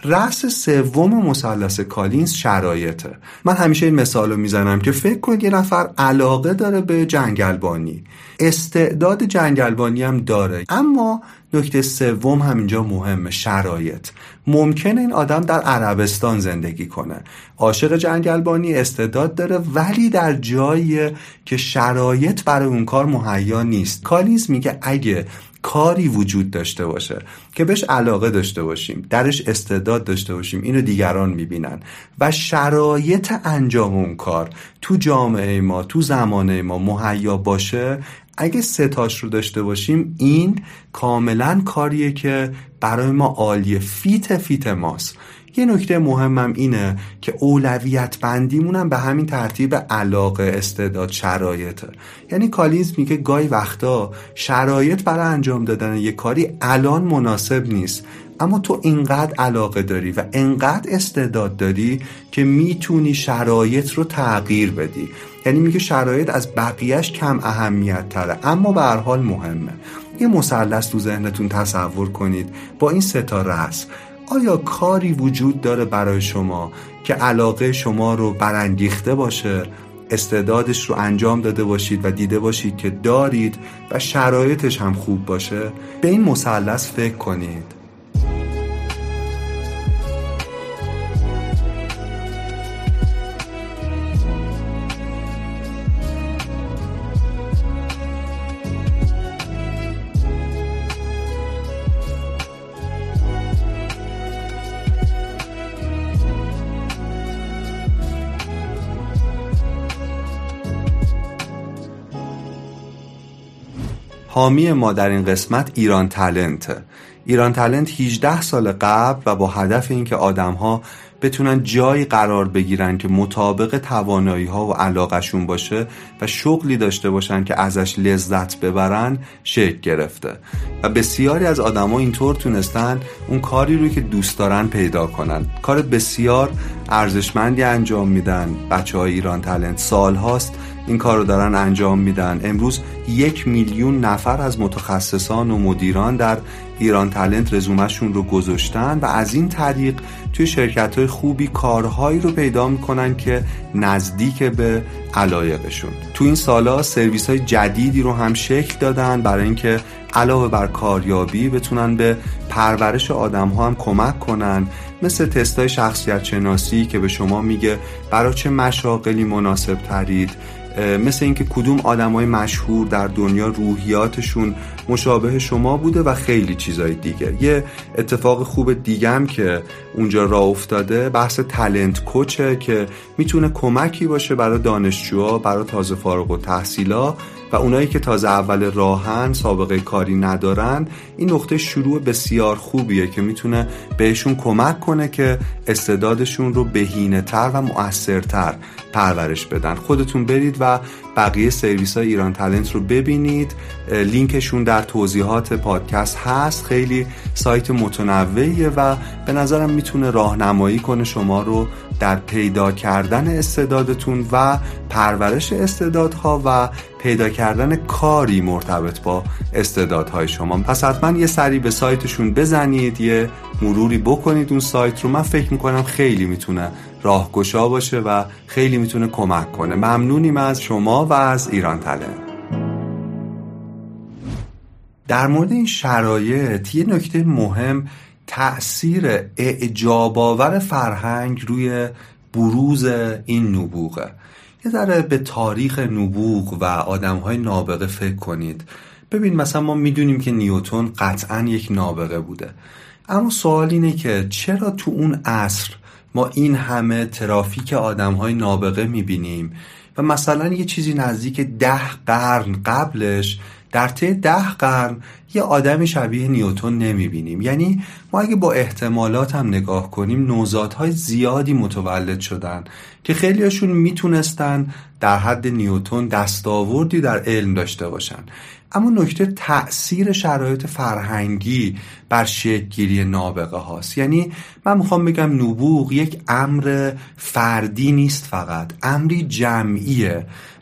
رأس سوم مثلث کالینز شرایطه. من همیشه این مثالو میزنم که فکر کنید یه نفر علاقه داره به جنگلبانی، استعداد جنگلبانی هم داره، اما نکته سوم همینجا مهمه، شرایط. ممکنه این آدم در عربستان زندگی کنه، عاشق جنگلبانی، استعداد داره، ولی در جایی که شرایط برای اون کار مهیا نیست. کالینز میگه اگه کاری وجود داشته باشه که بهش علاقه داشته باشیم، درش استعداد داشته باشیم، اینو دیگران میبینن و شرایط انجام اون کار تو جامعه ما، تو زمانه ما مهیا باشه، اگه ستاش رو داشته باشیم، این کاملا کاریه که برای ما عالیه، فیت ماست. یه نکته مهمم اینه که اولویت بندیمونم به همین ترتیب علاقه، استعداد، شرایطه. یعنی کالینز میگه گاهی وقتا شرایط برای انجام دادن یه کاری الان مناسب نیست، اما تو اینقدر علاقه داری و اینقدر استعداد داری که میتونی شرایط رو تغییر بدی. یعنی میگه شرایط از بقیهش کم اهمیت تره، اما به هر حال مهمه. یه مثلث تو ذهنتون تصور کنید با این 3 تا رأس. آیا کاری وجود داره برای شما که علاقه شما رو برانگیخته باشه، استعدادش رو انجام داده باشید و دیده باشید که دارید و شرایطش هم خوب باشه؟ به این مثلث فکر کنید. حامی ما در این قسمت ایران تالنته. ایران تالنت 18 سال قبل و با هدف اینکه آدم‌ها بتونن جایی قرار بگیرن که مطابق توانایی‌ها و علاقه‌شون باشه و شغلی داشته باشن که ازش لذت ببرن شکل گرفته و بسیاری از آدم‌ها اینطور تونستن اون کاری رو که دوست دارن پیدا کنن. کار بسیار ارزشمندی انجام میدن. بچه‌های ایران تالنت سال‌هاست این کار رو دارن انجام میدن. امروز 1 میلیون نفر از متخصصان و مدیران در ایران تالنت رزومه‌شون رو گذاشتن و از این طریق توی شرکت‌های خوبی کارهایی رو پیدا میکنن که نزدیک به علایقشون. تو این سالا سرویس‌های جدیدی رو هم شکل دادن برای اینکه علاوه بر کاریابی بتونن به پرورش آدم‌ها هم کمک کنن، مثل تستای شخصیت شناسی که به شما میگه برای چه مشاغلی مناسب ترید، مثل اینکه کدوم آدمای مشهور در دنیا روحیاتشون مشابه شما بوده و خیلی چیزای دیگه. یه اتفاق خوب دیگه هم که اونجا راه افتاده بحث تالنت کوچه که میتونه کمکی باشه برای دانشجوها، برای تازه فارغ التحصیلا و اونایی که تازه اول راهن، سابقه کاری ندارن. این نقطه شروع بسیار خوبیه که میتونه بهشون کمک کنه که استعدادشون رو بهینه‌تر و مؤثرتر پرورش بدن. خودتون برید و بقیه سرویس‌های ایران تالنت رو ببینید، لینکشون در توضیحات پادکست هست. خیلی سایت متنوعیه و به نظرم میتونه راهنمایی کنه شما رو در پیدا کردن استعدادتون و پرورش استعدادها و پیدا کردن کاری مرتبط با استعدادهای شما. پس حتما یه سری به سایتشون بزنید، یه مروری بکنید اون سایت رو. من فکر میکنم خیلی میتونه راهگشا باشه و خیلی میتونه کمک کنه. ممنونیم از شما و از ایران تالنت. در مورد این شرایط یه نکته مهم تأثیر اعجاب‌آور فرهنگ روی بروز این نبوغه. یه ذره به تاریخ نبوغ و آدم‌های نابغه فکر کنید. ببین مثلا ما میدونیم که نیوتن قطعاً یک نابغه بوده، اما سوال اینه که چرا تو اون عصر ما این همه ترافیک آدم‌های نابغه میبینیم و مثلا یه چیزی نزدیک 10 قرن قبلش در طی 10 قرن یه آدم شبیه نیوتن نمیبینیم؟ یعنی ما اگه با احتمالات هم نگاه کنیم نوزادهای زیادی متولد شدن که خیلیاشون میتونستن در حد نیوتن دستاوردی در علم داشته باشن، اما نکته تأثیر شرایط فرهنگی بر شکل‌گیری نابغه هاست. یعنی من میخوام بگم نبوغ یک امر فردی نیست، فقط امری جمعیه.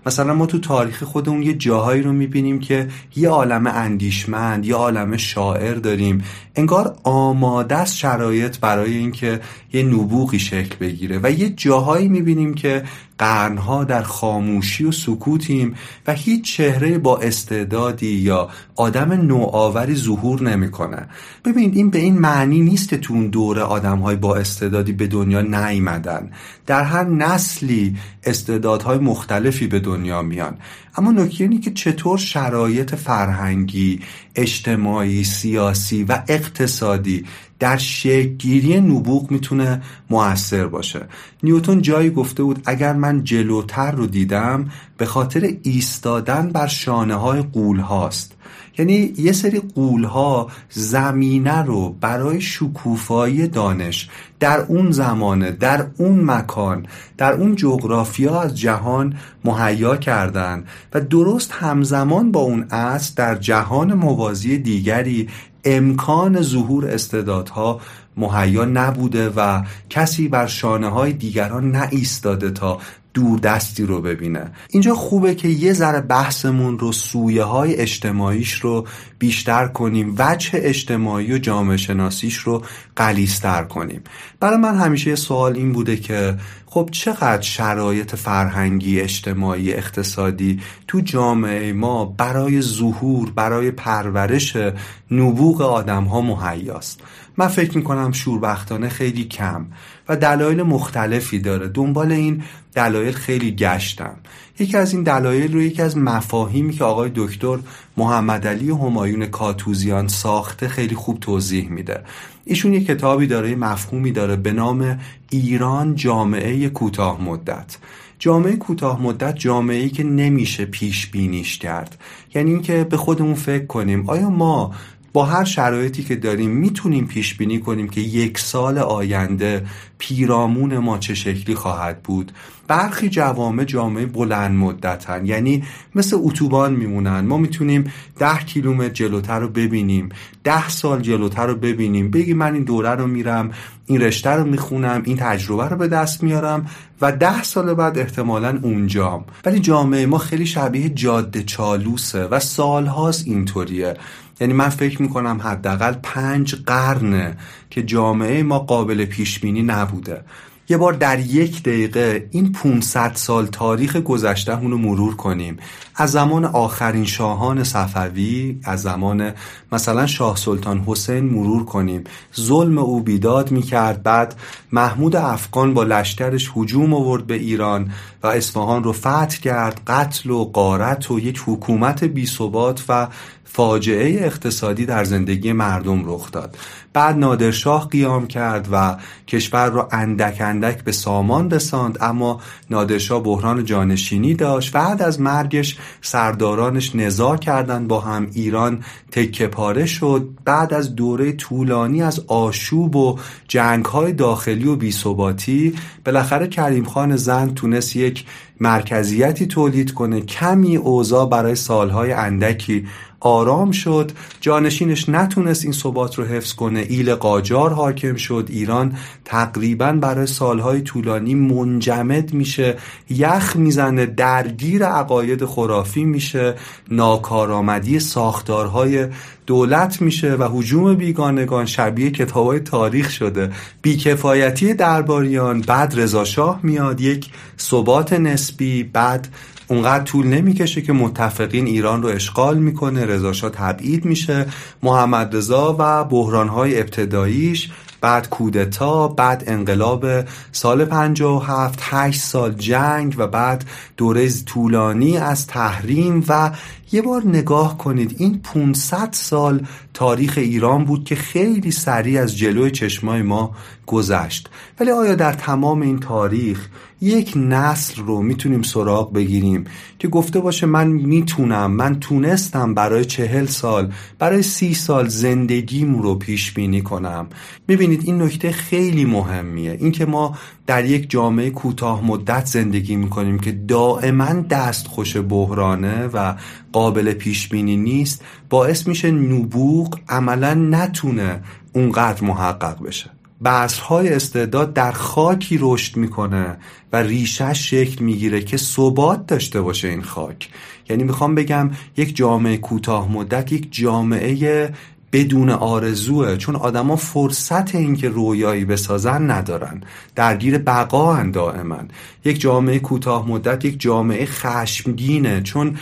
مثلا ما تو تاریخ خودمون یه جاهایی رو میبینیم که یه عالم اندیشمند، یه عالم شاعر داریم، انگار آماده است شرایط برای اینکه یه نبوغی شکل بگیره، و یه جاهایی میبینیم که قرنها در خاموشی و سکوتیم و هیچ چهره با استعدادی یا آدم نوآوری ظهور نمیکنه. ببینید این به این معنی نیست که تو اون دوره آدمهای با استعدادی به دنیا نیامدن. در هر نسلی استعدادهای مختلفی به دنیا میان، اما نکته اینه که چطور شرایط فرهنگی، اجتماعی، سیاسی و اقتصادی در شکل‌گیری نبوغ میتونه مؤثر باشه. نیوتن جایی گفته بود اگر من جلوتر رو دیدم به خاطر ایستادن بر شانه‌های غول‌هاست. یعنی یه سری غول‌ها زمینه رو برای شکوفایی دانش در اون زمانه، در اون مکان، در اون جغرافیا از جهان مهیا کردن و درست همزمان با اون عصر در جهان موازی دیگری امکان ظهور استعدادها مهیا نبوده و کسی بر شانه‌های دیگران نایستاده تا دور دستی رو ببینه. اینجا خوبه که یه ذره بحثمون رو سویه‌های اجتماعیش رو بیشتر کنیم، وجه اجتماعی و جامعه شناسیش رو غلیظ‌تر کنیم. برای من همیشه یه سوال این بوده که خب چقدر شرایط فرهنگی، اجتماعی، اقتصادی تو جامعه ما برای ظهور، برای پرورش نبوغ آدم‌ها مهیاست؟ من فکر میکنم شوربختانه خیلی کم و دلایل مختلفی داره. دنبال این دلایل خیلی گشتم. یکی از این دلایل رو یکی از مفاهیمی که آقای دکتر محمدعلی همایون کاتوزیان ساخته خیلی خوب توضیح میده. ایشون یک کتابی داره، یه مفهومی داره به نام ایران جامعه کوتاه مدت. جامعه کوتاه مدت جامعه‌ای که نمیشه پیش بینیش کرد. یعنی اینکه به خودمون فکر کنیم آیا ما با هر شرایطی که داریم میتونیم پیش بینی کنیم که 1 سال آینده پیرامون ما چه شکلی خواهد بود؟ برخی جامعه بلند مدتن، یعنی مثل اتوبان میمونن. ما میتونیم 10 کیلومتر جلوتر رو ببینیم، 10 سال جلوتر رو ببینیم، بگی من این دوره رو میرم، این رشته رو میخونم، این تجربه رو به دست میارم و 10 سال بعد احتمالاً اونجام. ولی جامعه ما خیلی شبیه جاده چالوسه و سالهاست اینطوریه. یعنی من فکر میکنم حداقل 5 قرنه که جامعه ما قابل پیش بینی نبوده. یه بار در 1 دقیقه این 500 سال تاریخ گذشته رو مرور کنیم. از زمان آخرین شاهان صفوی، از زمان مثلا شاه سلطان حسین مرور کنیم. ظلم او بیداد میکرد، بعد محمود افغان با لشکرش هجوم آورد به ایران و اصفهان رو فتح کرد، قتل و غارت و یک حکومت بی‌ثبات و فاجعه اقتصادی در زندگی مردم رخ داد. بعد نادرشاه قیام کرد و کشور رو اندک اندک به سامان رساند، اما نادرشاه بحران جانشینی داشت. بعد از مرگش سردارانش نزاع کردند با هم، ایران تکه پاره شد. بعد از دوره طولانی از آشوب و جنگ‌های داخلی و بی‌ثباتی بالاخره کریم خان زند تونست یک مرکزیتی تولید کنه. کمی اوضاع برای سالهای اندکی آرام شد، جانشینش نتونست این ثبات رو حفظ کنه، ایل قاجار حاکم شد، ایران تقریباً برای سالهای طولانی منجمد میشه، یخ میزنه، درگیر عقاید خرافی میشه، ناکارآمدی ساختارهای دولت میشه و هجوم بیگانگان شبیه کتابای تاریخ شده، بیکفایتی درباریان. بعد رضا شاه میاد، یک ثبات نسبی، بعد اونقدر طول نمیکشه که متفقین ایران رو اشغال میکنه، رضا شاه تبعید میشه، محمد رضا و بحرانهای ابتداییش، بعد کودتا، بعد انقلاب سال 57، 8 سال جنگ و بعد دوره طولانی از تحریم. و یه بار نگاه کنید این 500 سال تاریخ ایران بود که خیلی سریع از جلوی چشمای ما گذشت. ولی آیا در تمام این تاریخ یک نسل رو میتونیم سراغ بگیریم که گفته باشه من تونستم برای 40 سال، برای 30 سال زندگیم رو پیش بینی کنم؟ میبینید این نکته خیلی مهمیه، این که ما در یک جامعه کوتاه مدت زندگی میکنیم که دائما دستخوش بحرانه و قابل پیش بینی نیست، باعث میشه نبوغ عملا نتونه اونقدر محقق بشه. بذرهای استعداد در خاکی رشد میکنه و ریشش شکل میگیره که ثبات داشته باشه این خاک. یعنی میخوام بگم یک جامعه کوتاه مدت یک جامعه بدون آرزوه، چون آدما فرصت این که رویایی بسازن ندارن، درگیر بقاان دائما. یک جامعه کوتاه مدت یک جامعه خشمگینه، چون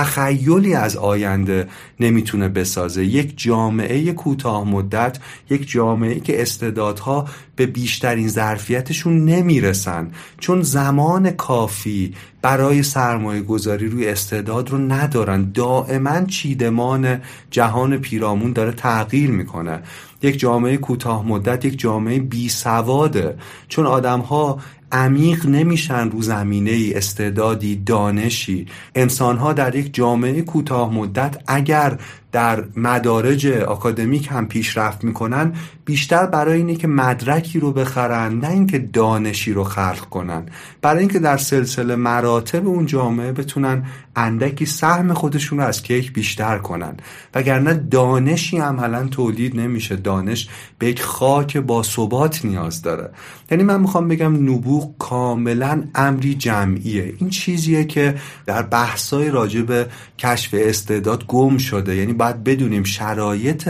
تخیلی از آینده نمیتونه بسازه. یک جامعه کوتاه مدت یک جامعه که استعدادها به بیشترین ظرفیتشون نمیرسن، چون زمان کافی برای سرمایه گذاری روی استعداد رو ندارن. دائما چیدمان جهان پیرامون داره تغییر میکنه. یک جامعه کوتاه مدت یک جامعه بی سواده، چون آدمها عمیق نمیشن رو زمینه استعدادی، دانشی. انسانها در یک جامعه کوتاه مدت اگر در مدارج آکادمیک هم پیشرفت میکنن، بیشتر برای اینه که مدرکی رو بخرن، نه اینکه دانشی رو خلق کنن، برای اینکه در سلسله مراتب اون جامعه بتونن اندکی سهم خودشون رو از کیک بیشتر کنن. وگرنه دانشی عملا تولید نمیشه. دانش به یک خاک با ثبات نیاز داره. یعنی من میخوام بگم نبوغ کاملا امری جمعیه. این چیزیه که در بحثای راجع به کشف استعداد گم شده. یعنی باید بدونیم شرایط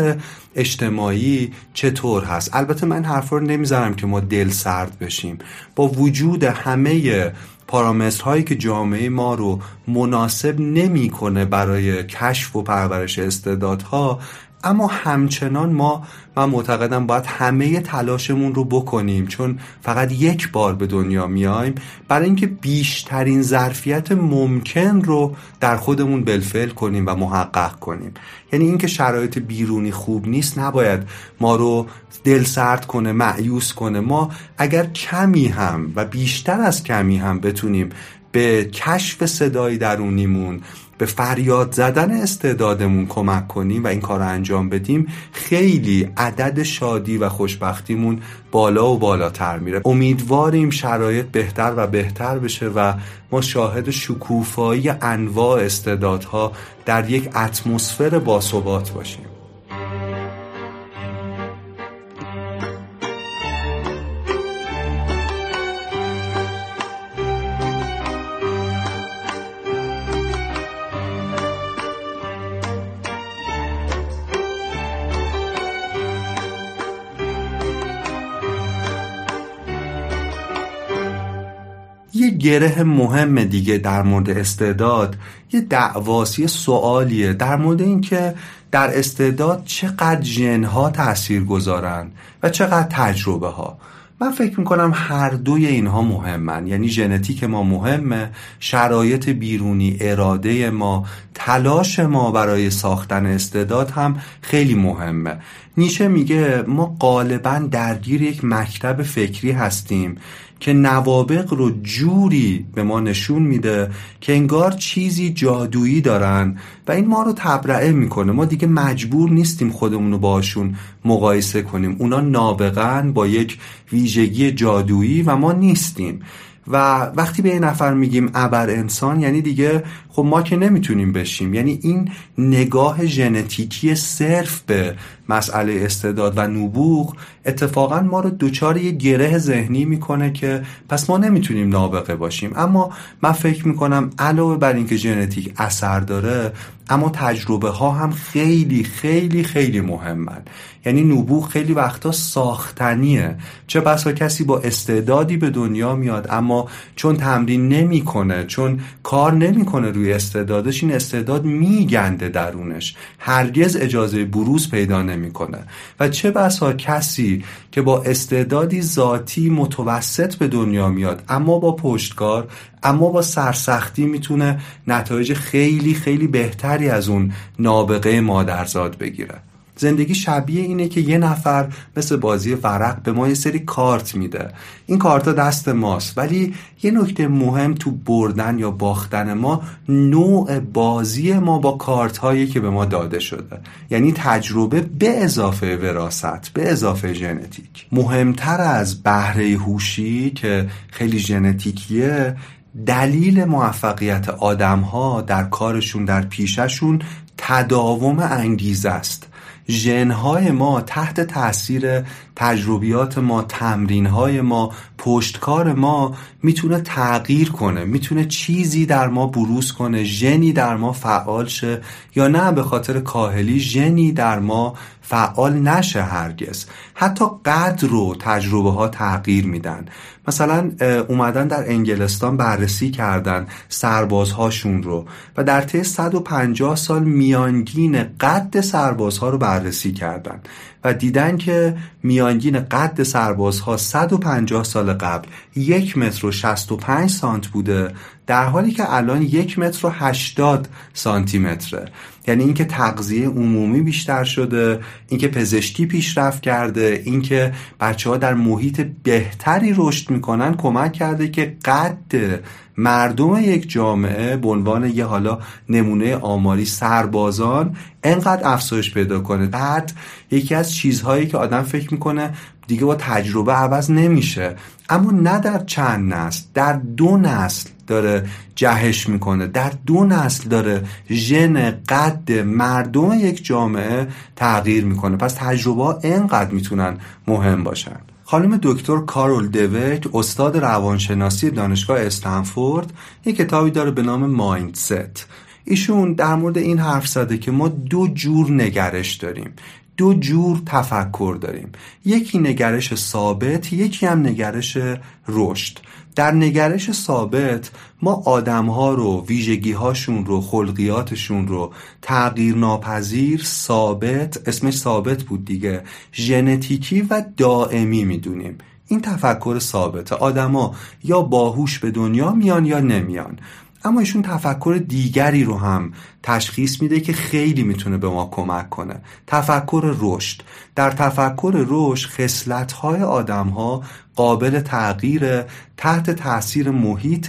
اجتماعی چطور هست. البته من حرفا رو نمیذارم که ما دل سرد بشیم. با وجود همه پارامترهایی که جامعه ما رو مناسب نمیکنه برای کشف و پرورش استعدادها، اما همچنان من معتقدم باید همه تلاشمون رو بکنیم، چون فقط یک بار به دنیا میایم، برای اینکه بیشترین ظرفیت ممکن رو در خودمون بالفعل کنیم و محقق کنیم. یعنی اینکه شرایط بیرونی خوب نیست نباید ما رو دل سرد کنه، مایوس کنه. ما اگر کمی هم و بیشتر از کمی هم بتونیم به کشف صدای درونیمون، به فریاد زدن استعدادمون کمک کنیم و این کار رو انجام بدیم، خیلی عدد شادی و خوشبختیمون بالا و بالاتر میره. امیدواریم شرایط بهتر و بهتر بشه و ما شاهد شکوفایی انواع استعدادها در یک اتمسفر باثبات باشیم. یه گره مهم دیگه در مورد استعداد، یه دعواسی سوالیه در مورد این که در استعداد چقدر ژن‌ها تأثیر گذارن و چقدر تجربه ها. من فکر میکنم هر دوی اینها مهمن. یعنی ژنتیک ما مهمه، شرایط بیرونی، اراده ما، تلاش ما برای ساختن استعداد هم خیلی مهمه. نیشه میگه ما غالباً درگیر یک مکتب فکری هستیم که نوابغ رو جوری به ما نشون میده که انگار چیزی جادویی دارن و این ما رو تبرئه میکنه. ما دیگه مجبور نیستیم خودمون رو باشون مقایسه کنیم. اونا نابغن با یک ویژگی جادویی و ما نیستیم. و وقتی به این نفر میگیم ابر انسان، یعنی دیگه خب ما که نمیتونیم بشیم. یعنی این نگاه ژنتیکی صرف به مسئله استعداد و نبوغ اتفاقا ما رو دوچار یه گره ذهنی میکنه که پس ما نمیتونیم نابغه باشیم. اما من فکر میکنم علاوه بر این که ژنتیک اثر داره، اما تجربه ها هم خیلی خیلی خیلی مهمن. یعنی نبوغ خیلی وقتا ساختنیه. چه بسا کسی با استعدادی به دنیا میاد اما چون تمرین نمیکنه، چون کار نمیکنه روی استعدادش، این استعداد میگنده درونش، هرگز اجازه بروز پیدا نمیکنه. و چه بسا کسی که با استعدادی ذاتی متوسط به دنیا میاد اما با پشتکار، اما با سرسختی میتونه نتایج خیلی خیلی بهتری از اون نابغه مادرزاد بگیره. زندگی شبیه اینه که یه نفر مثل بازی ورق به ما یه سری کارت میده. این کارتا دست ماست، ولی یه نکته مهم تو بردن یا باختن ما نوع بازی ما با کارت هایی که به ما داده شده. یعنی تجربه به اضافه وراثت، به اضافه ژنتیک. مهمتر از بهره هوشی که خیلی ژنتیکیه، دلیل موفقیت آدم‌ها در کارشون، در پیششون تداوم انگیزه است. ژن‌های ما تحت تاثیر تجربیات ما، تمرین‌های ما، پشتکار ما میتونه تغییر کنه، میتونه چیزی در ما بروز کنه، ژنی در ما فعال شه، یا نه به خاطر کاهلی ژنی در ما فعال نشه هرگز. حتی قد رو تجربه ها تغییر میدن. مثلا اومدن در انگلستان بررسی کردن سربازهاشون رو و در طی 150 سال میانگین قد سربازها رو بررسی کردن و دیدن که میانگین قد سربازها 150 سال قبل 1 متر و 65 سانت بوده، در حالی که الان 1 متر و 80 سانتی متره. یعنی اینکه تغذیه عمومی بیشتر شده، اینکه پزشکی پیشرفت کرده، اینکه بچه‌ها در محیط بهتری رشد میکنن کمک کرده که قد مردم یک جامعه به عنوان یه حالا نمونه آماری سربازان انقدر افزایش پیدا کنه. قد یکی از چیزهایی که آدم فکر میکنه دیگه با تجربه عوض نمیشه، اما نه در چند نسل، در 2 نسل داره جهش میکنه، در 2 نسل داره ژن قد مردم یک جامعه تغییر میکنه. پس تجربه ها انقدر میتونن مهم باشن. خانم دکتر کارول دوک، استاد روانشناسی دانشگاه استنفورد، یک کتابی داره به نام مایندست. ایشون در مورد این حرف زده که ما 2 جور نگرش داریم، 2 جور تفکر داریم. یکی نگرش ثابت، یکی هم نگرش رشد. در نگرش ثابت ما آدم‌ها رو، ویژگی‌هاشون رو، خلقیاتشون رو تغییر ناپذیر، ثابت، اسمش ثابت بود دیگه، ژنتیکی و دائمی میدونیم. این تفکر ثابته. آدم‌ها یا باهوش به دنیا میان یا نمیان. اما ایشون تفکر دیگری رو هم تشخیص میده که خیلی میتونه به ما کمک کنه. تفکر رشد. در تفکر رشد خصلت‌های آدم‌ها قابل تغییر، تحت تاثیر محیط،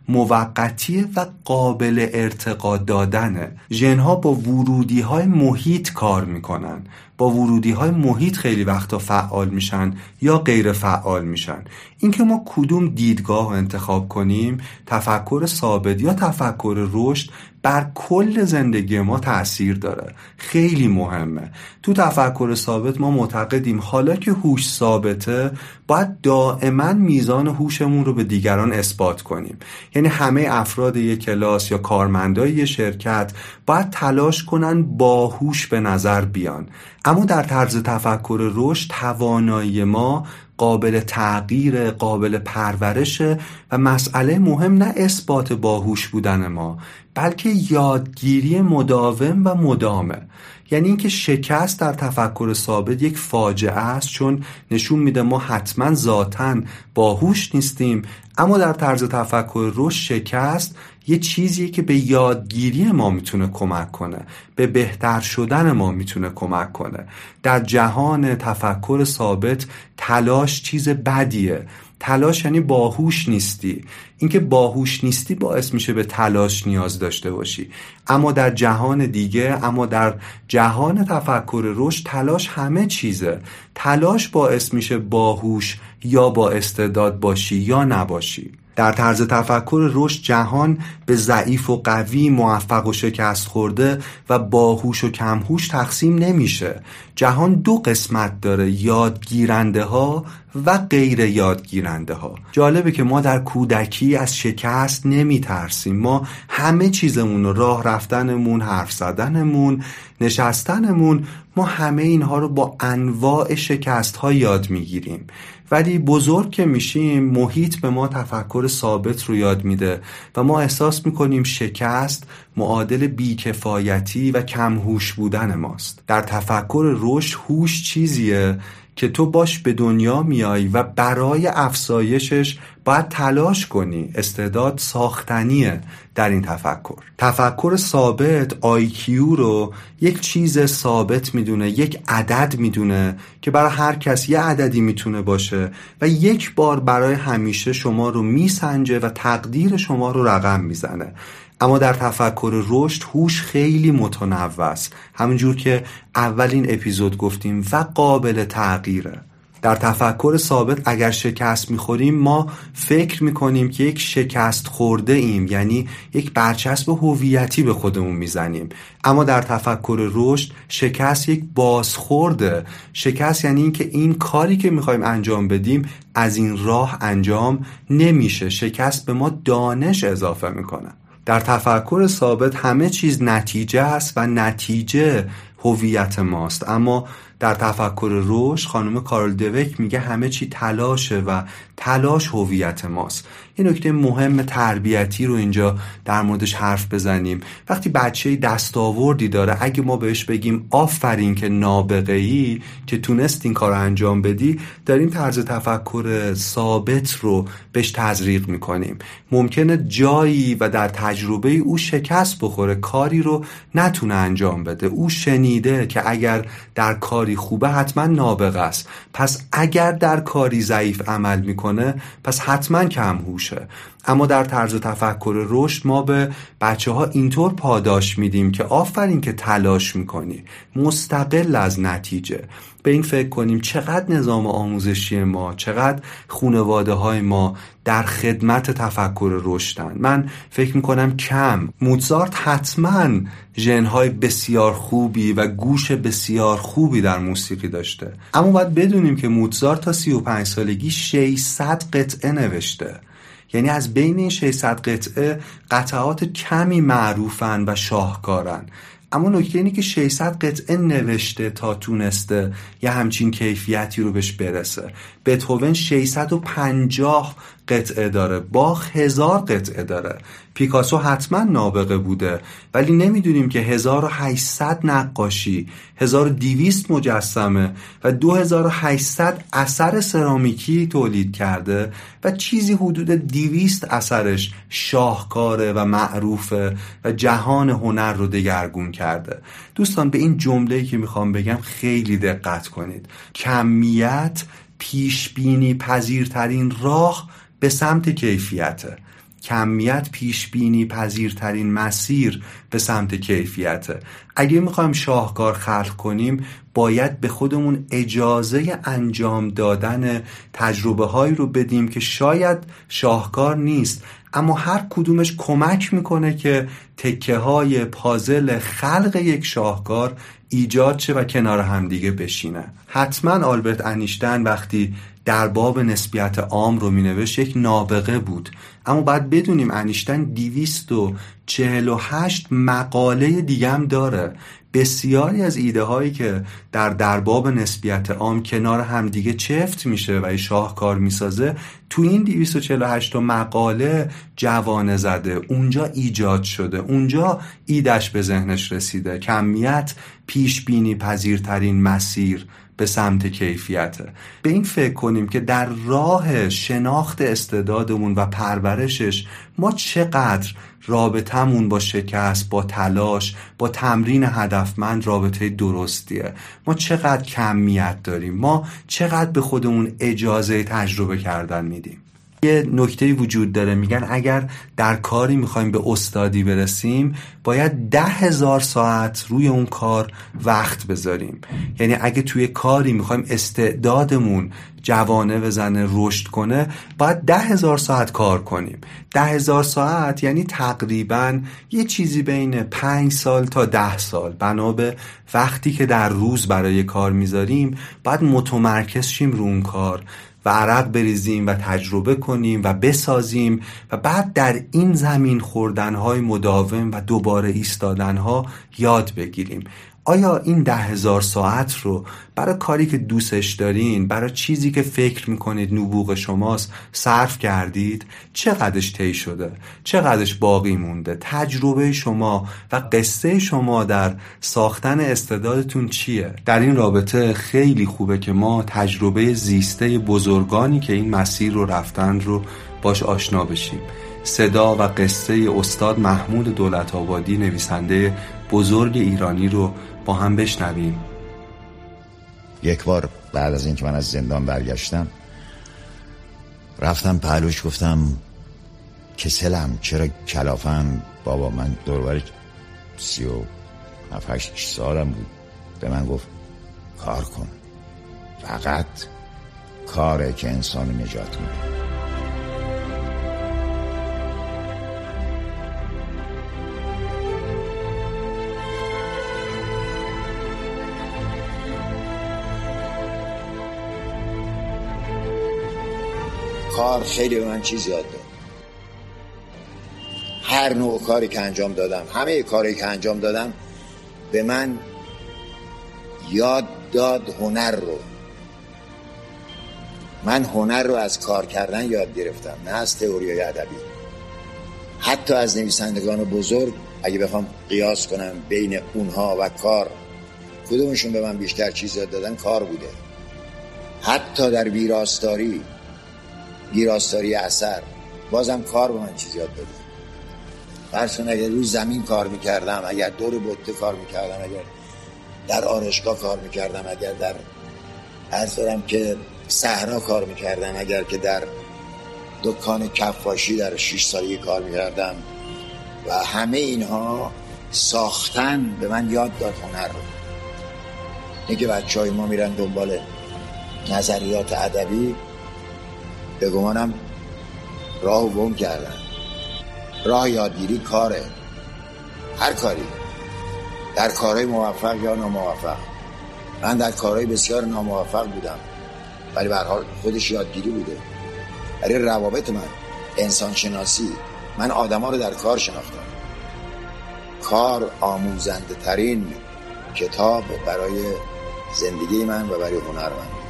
موقتی و قابل ارتقا دادنه. ژن‌ها با ورودی‌های محیط کار میکنن. با ورودی‌های محیط خیلی وقتا فعال میشن یا غیر فعال میشن. اینکه ما کدوم دیدگاه رو انتخاب کنیم، تفکر ثابت یا تفکر رشد، بر کل زندگی ما تأثیر داره. خیلی مهمه. تو تفکر ثابت ما معتقدیم حالا که هوش ثابته باید دائما میزان هوشمون رو به دیگران اثبات کنیم. یعنی همه افراد یک کلاس یا کارمندای یک شرکت باید تلاش کنن باهوش به نظر بیان. اما در طرز تفکر رشد توانایی ما قابل تغییر، قابل پرورشه و مسئله مهم نه اثبات باهوش بودن ما، بلکه یادگیری مداوم و مدامه. یعنی اینکه شکست در تفکر ثابت یک فاجعه است، چون نشون میده ما حتما ذاتاً باهوش نیستیم، اما در طرز تفکر رشد شکست یه چیزیه که به یادگیری ما میتونه کمک کنه، به بهتر شدن ما میتونه کمک کنه. در جهان تفکر ثابت تلاش چیز بدیه. تلاش یعنی باهوش نیستی. اینکه باهوش نیستی باعث میشه به تلاش نیاز داشته باشی. اما در جهان دیگه، اما در جهان تفکر رشد تلاش همه چیزه. تلاش باعث میشه باهوش یا با استعداد باشی یا نباشی. در طرز تفکر رشد جهان به ضعیف و قوی، موفق و شکست خورده و باهوش و کمهوش تقسیم نمیشه. جهان 2 قسمت داره، یادگیرنده ها و غیر یادگیرنده ها. جالبه که ما در کودکی از شکست نمی ترسیم. ما همه چیزمون، راه رفتنمون، حرف زدنمون، نشستنمون، ما همه اینها رو با انواع شکست ها یاد میگیریم. ولی بزرگ که میشیم محیط به ما تفکر ثابت رو یاد میده و ما احساس میکنیم شکست معادل بیکفایتی و کم هوش بودن ماست. در تفکر رشد هوش چیزیه که تو باش به دنیا میای و برای افزایشش باید تلاش کنی. استعداد ساختنیه در این تفکر. تفکر ثابت IQ رو یک چیز ثابت میدونه، یک عدد میدونه که برای هر کس یه عددی میتونه باشه و یک بار برای همیشه شما رو میسنجه و تقدیر شما رو رقم میزنه. اما در تفکر رشد هوش خیلی متنوع است، همونجور که اولین اپیزود گفتیم، و قابل تغییره. در تفکر ثابت اگر شکست میخوریم ما فکر میکنیم که یک شکست خورده ایم، یعنی یک برچسب هویتی به خودمون میزنیم. اما در تفکر رشد شکست یک بازخورده. شکست یعنی این که این کاری که میخوایم انجام بدیم از این راه انجام نمیشه. شکست به ما دانش اضافه میکنه. در تفکر ثابت همه چیز نتیجه است و نتیجه هویت ماست. اما در تفکر رشد خانم کارل دوک میگه همه چی تلاشه و تلاش هویت ماست. یه نکته مهم تربیتی رو اینجا در موردش حرف بزنیم. وقتی بچه‌ای دستاوردی داره، اگه ما بهش بگیم آفرین که نابغه‌ای که تونست این کار رو انجام بدی، داریم طرز تفکر ثابت رو بهش تزریق میکنیم. ممکنه جایی و در تجربه او شکست بخوره، کاری رو نتونه انجام بده. او شنیده که اگر در کاری خوبه حتما نابغه است، پس اگر در کاری ضعیف عمل میکنه پس حتما کم هوشه. اما در طرز تفکر رشد ما به بچه ها اینطور پاداش میدیم که آفرین که تلاش میکنی، مستقل از نتیجه. به این فکر کنیم چقدر نظام آموزشی ما، چقدر خانواده های ما در خدمت تفکر رشدن. من فکر میکنم کم. موزارت حتما ژن‌های بسیار خوبی و گوش بسیار خوبی در موسیقی داشته، اما باید بدونیم که موزارت تا 35 سالگی 600 قطعه نوشته. یعنی از بین این 600 قطعه قطعات کمی معروفن و شاهکارن. اما نکته اینه که 600 قطعه نوشته تا تونسته یه همچین کیفیتی رو بهش برسه. بتهوون 650 قطعه داره، باخ 1000 قطعه داره. پیکاسو حتما نابغه بوده، ولی نمیدونیم که 1800 نقاشی، 1200 مجسمه و 2800 اثر سرامیکی تولید کرده و چیزی حدود 200 اثرش شاهکاره و معروفه و جهان هنر رو دگرگون کرده. دوستان، به این جمله‌ای که میخوام بگم خیلی دقت کنید. کمیت پیش بینی پذیرترین راه به سمت کیفیته. کمیت پیش بینی پذیرترین مسیر به سمت کیفیته. اگه میخوایم شاهکار خلق کنیم باید به خودمون اجازه انجام دادن تجربه هایی رو بدیم که شاید شاهکار نیست، اما هر کدومش کمک میکنه که تکه های پازل خلق یک شاهکار ایجاد شه و کنار همدیگه بشینه. حتما آلبرت انیشتین وقتی در باب نسبیت عام رو مینوشت یک نابغه بود، اما باید بدونیم انیشتین 248 مقاله دیگه هم داره. بسیاری از ایده هایی که در باب نسبیت عام کنار هم دیگه چفت میشه و شاهکار میسازه، تو این 248 مقاله جوانه زده، اونجا ایجاد شده، اونجا ایدش به ذهنش رسیده. کمیت پیش بینی پذیرترین مسیر به سمت کیفیته. به این فکر کنیم که در راه شناخت استعدادمون و پرورشش ما چقدر رابطمون با شکست، با تلاش، با تمرین هدفمند رابطه درستیه. ما چقدر کمیت داریم، ما چقدر به خودمون اجازه تجربه کردن میدیم. یه نکته وجود داره، میگن اگر در کاری میخوایم به استادی برسیم باید 10,000 ساعت روی اون کار وقت بذاریم. یعنی اگه توی کاری میخوایم استعدادمون جوانه بزنه، رشد کنه، باید 10,000 ساعت کار کنیم. 10,000 ساعت یعنی تقریباً یه چیزی بین 5 سال تا 10 سال. بنا به وقتی که در روز برای کار میذاریم باید متمرکز شیم رو اون کار و عرق بریزیم و تجربه کنیم و بسازیم و بعد در این زمین خوردنهای مداوم و دوباره ایستادنها یاد بگیریم. آیا این 10,000 ساعت رو برای کاری که دوستش دارین، برای چیزی که فکر میکنید نبوغ شماست صرف کردید؟ چقدرش طی شده؟ چقدرش باقی مونده؟ تجربه شما و قصه شما در ساختن استعدادتون چیه؟ در این رابطه خیلی خوبه که ما تجربه زیسته بزرگانی که این مسیر رو رفتن رو باش آشنا بشیم. صدا و قصه استاد محمود دولت‌آبادی، نویسنده بزرگ ایرانی رو با هم بشنویم. یک بار بعد از اینکه من از زندان برگشتم رفتم پهلوش، گفتم کسلم، چرا کلافم؟ بابا من دوربر 37-8 سالم بود. به من گفت کار کن، فقط کاره که انسان نجات میده. کار خیلی به من چیز یاد داد. هر نوع کاری که انجام دادم، همه کاری که انجام دادم به من یاد داد هنر رو. من هنر رو از کار کردن یاد گرفتم، نه از تئوری ادبی. حتی از نویسندگان بزرگ اگه بخوام قیاس کنم بین اونها و کار، کدومشون به من بیشتر چیز یاد دادن؟ کار بوده. حتی در ویراستاری اثر بازم کار به من چیز یاد داده. فرض اگر روی زمین کار میکردم، اگر دور بوته کار میکردم، اگر در آرایشگاه کار میکردم، اگر در عرض دارم که صحرا کار میکردم، اگر که در دکان کفاشی در 6 سالگی کار میکردم، و همه اینها ساختن به من یاد داد هنر رو. اینکه بچهای ما میرن دنبال نظریات ادبی، به گمانم راه گم کردن. راه یادگیری کاره، هر کاری، در کارهای موفق یا ناموفق. من در کارهای بسیار ناموفق بودم، ولی به هر حال خودش یادگیری بوده. برای روابط من، انسان شناسی، من آدما رو در کار شناختم. کار آموزنده ترین کتاب برای زندگی من و برای هنر من.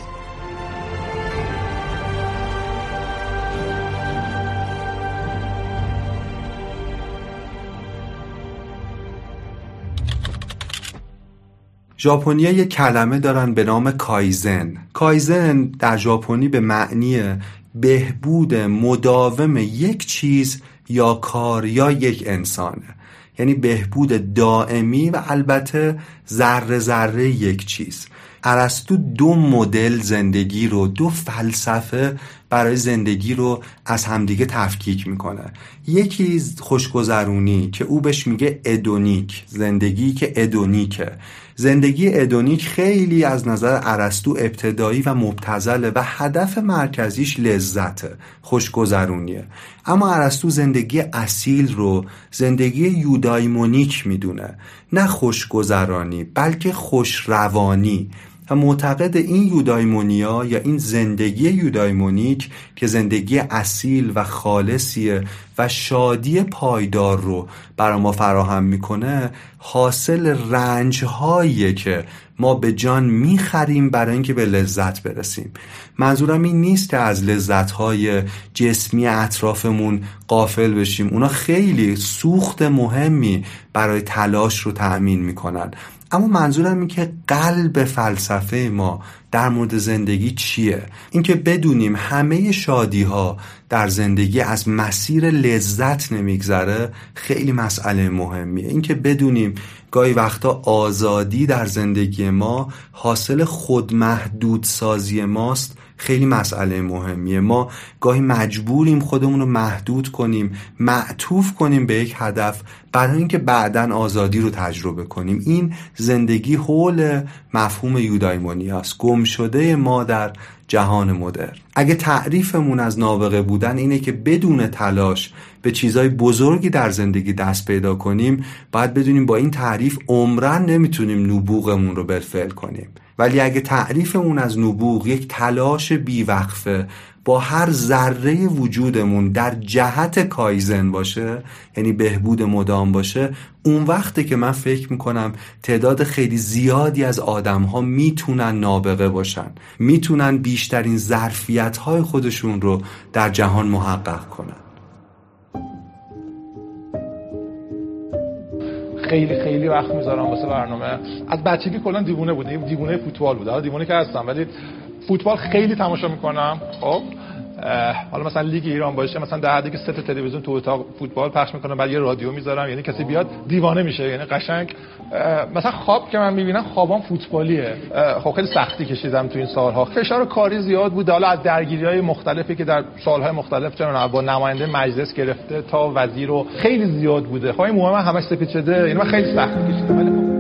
ژاپنی‌ها یک کلمه دارن به نام کایزن. کایزن در ژاپنی به معنی بهبود مداوم یک چیز یا کار یا یک انسانه. یعنی بهبود دائمی و البته ذره ذره یک چیز. ارسطو 2 مدل زندگی رو، 2 فلسفه برای زندگی رو از همدیگه تفکیک میکنه. یکی خوشگذرونی که او بهش میگه ادونیک، زندگی که ادونیکه. زندگی ادونیک خیلی از نظر ارسطو ابتدایی و مبتذله و هدف مرکزیش لذته، خوشگذرونیه. اما ارسطو زندگی اصیل رو زندگی یودایمونیک میدونه، نه خوشگذرانی بلکه خوشروانی. و معتقد این یودایمونیا یا این زندگی یودایمونیک که زندگی اصیل و خالصیه و شادی پایدار رو برای ما فراهم میکنه، حاصل رنج‌هاییه که ما به جان میخریم برای اینکه به لذت برسیم. منظورم این نیست که از لذت‌های جسمی اطرافمون غافل بشیم، اونا خیلی سوخت مهمی برای تلاش رو تأمین میکنن. اما منظورم این که قلب فلسفه ما در مورد زندگی چیه؟ اینکه بدونیم همه شادی ها در زندگی از مسیر لذت نمیگذره خیلی مسئله مهمیه. اینکه بدونیم گاهی وقتا آزادی در زندگی ما حاصل خودمحدود سازی ماست خیلی مسئله مهمیه. ما گاهی مجبوریم خودمون رو محدود کنیم، معطوف کنیم به یک هدف برای اینکه بعداً آزادی رو تجربه کنیم. این زندگی حول مفهوم یودایمونی است، گم شده ما در جهان مدرن. اگه تعریفمون از نابغه بودن اینه که بدون تلاش به چیزای بزرگی در زندگی دست پیدا کنیم، باید بدونیم با این تعریف عمرن نمیتونیم نبوغمون رو بالفعل کنیم. ولی اگه تعریفمون از نبوغ یک تلاش بیوقفه با هر ذره وجودمون در جهت کایزن باشه، یعنی بهبود مدام باشه، اون وقته که من فکر میکنم تعداد خیلی زیادی از آدم‌ها میتونن نابغه باشن، میتونن بیشترین ظرفیت‌های خودشون رو در جهان محقق کنن. خیلی وقت میذارم واسه برنامه. از بچگی کلا دیوونه بودم، دیوونه فوتبال بودم. حالا دیوونه که هستم ولی فوتبال خیلی تماشا میکنم. خب حالا مثلا لیگ ایران باشه، مثلا در حدی که 3 تا تلویزیون تو اتاق فوتبال پخش میکنم، بعد یه رادیو میذارم، یعنی کسی بیاد دیوانه میشه. یعنی قشنگ مثلا خواب که من میبینم خوابام فوتبالیه. خب خیلی سختی کشیدم تو این سالها، فشار کاری زیاد بود، حالا از درگیری‌های مختلفی که در سالهای مختلف چون با نماینده مجلس گرفته تا وزیر و خیلی زیاد بوده. خب این موها من همش سفید شده، یعنی من خیلی سختی کشیدم. ولی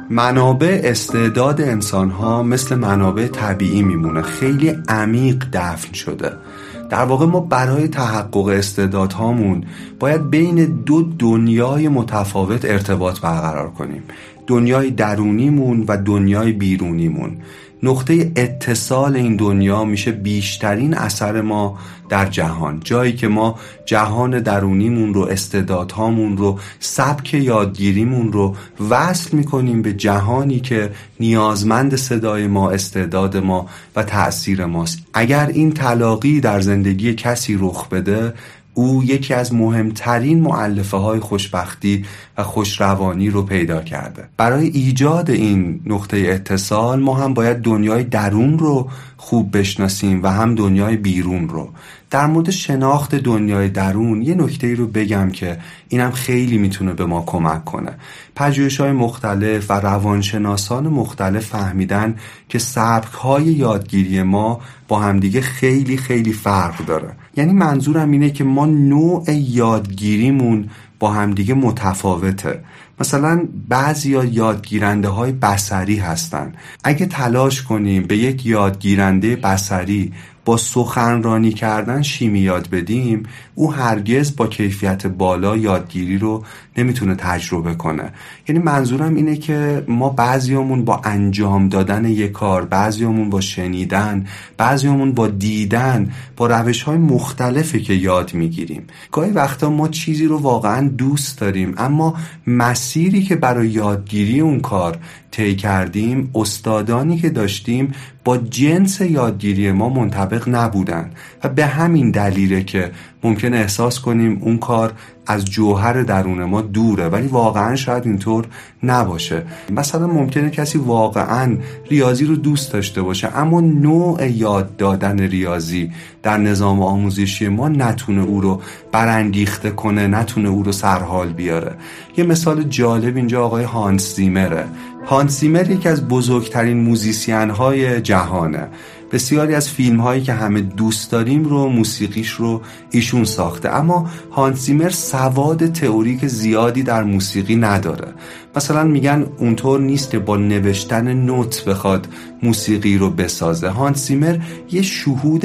منابع استعداد انسان‌ها مثل منابع طبیعی میمونه، خیلی عمیق دفن شده. در واقع ما برای تحقق استعدادهامون باید بین دو دنیای متفاوت ارتباط برقرار کنیم، دنیای درونیمون و دنیای بیرونیمون. نقطه اتصال این دنیا میشه بیشترین اثر ما در جهان، جایی که ما جهان درونیمون رو، استعدادهامون رو، سبک یادگیریمون رو وصل میکنیم به جهانی که نیازمند صدای ما، استعداد ما و تأثیر ماست. اگر این تلاقی در زندگی کسی رخ بده، او یکی از مهمترین مؤلفه‌های خوشبختی و خوشروانی رو پیدا کرده. برای ایجاد این نقطه اتصال ما هم باید دنیای درون رو خوب بشناسیم و هم دنیای بیرون رو. در مورد شناخت دنیای درون یه نکته‌ای رو بگم که اینم خیلی میتونه به ما کمک کنه. پژوهش‌های مختلف و روانشناسان مختلف فهمیدن که سبک‌های یادگیری ما با همدیگه خیلی خیلی فرق داره. یعنی منظورم اینه که ما نوع یادگیریمون با همدیگه متفاوته. مثلا بعضیا یادگیرنده های بصری هستن. اگه تلاش کنیم به یک یادگیرنده بصری با سخنرانی کردن شیمی یاد بدیم، او هرگز با کیفیت بالا یادگیری رو نمیتونه تجربه کنه. یعنی منظورم اینه که ما بعضیامون با انجام دادن یک کار، بعضیامون با شنیدن، بعضیامون با دیدن، با روش‌های مختلفی که یاد میگیریم. گاهی وقتا ما چیزی رو واقعا دوست داریم، اما مسیری که برای یادگیری اون کار طی کردیم، استادانی که داشتیم با جنس یادگیری ما منطبق نبودن و به همین دلیله که ممکن احساس کنیم اون کار از جوهر درون ما دوره، ولی واقعا شاید اینطور نباشه. مثلا ممکنه کسی واقعا ریاضی رو دوست داشته باشه، اما نوع یاد دادن ریاضی در نظام آموزشی ما نتونه او رو برانگیخته کنه، نتونه او رو سرحال بیاره. یه مثال جالب اینجا آقای هانس زیمره. هانس زیمر یکی از بزرگترین موزیسین های جهانه. بسیاری از فیلم هایی که همه دوست داریم رو، موسیقیش رو ایشون ساخته، اما هانس زیمر سواد تئوریک زیادی در موسیقی نداره. مثلا میگن اونطور نیست که با نوشتن نوت بخواد موسیقی رو بسازه. هانس زیمر یه شهود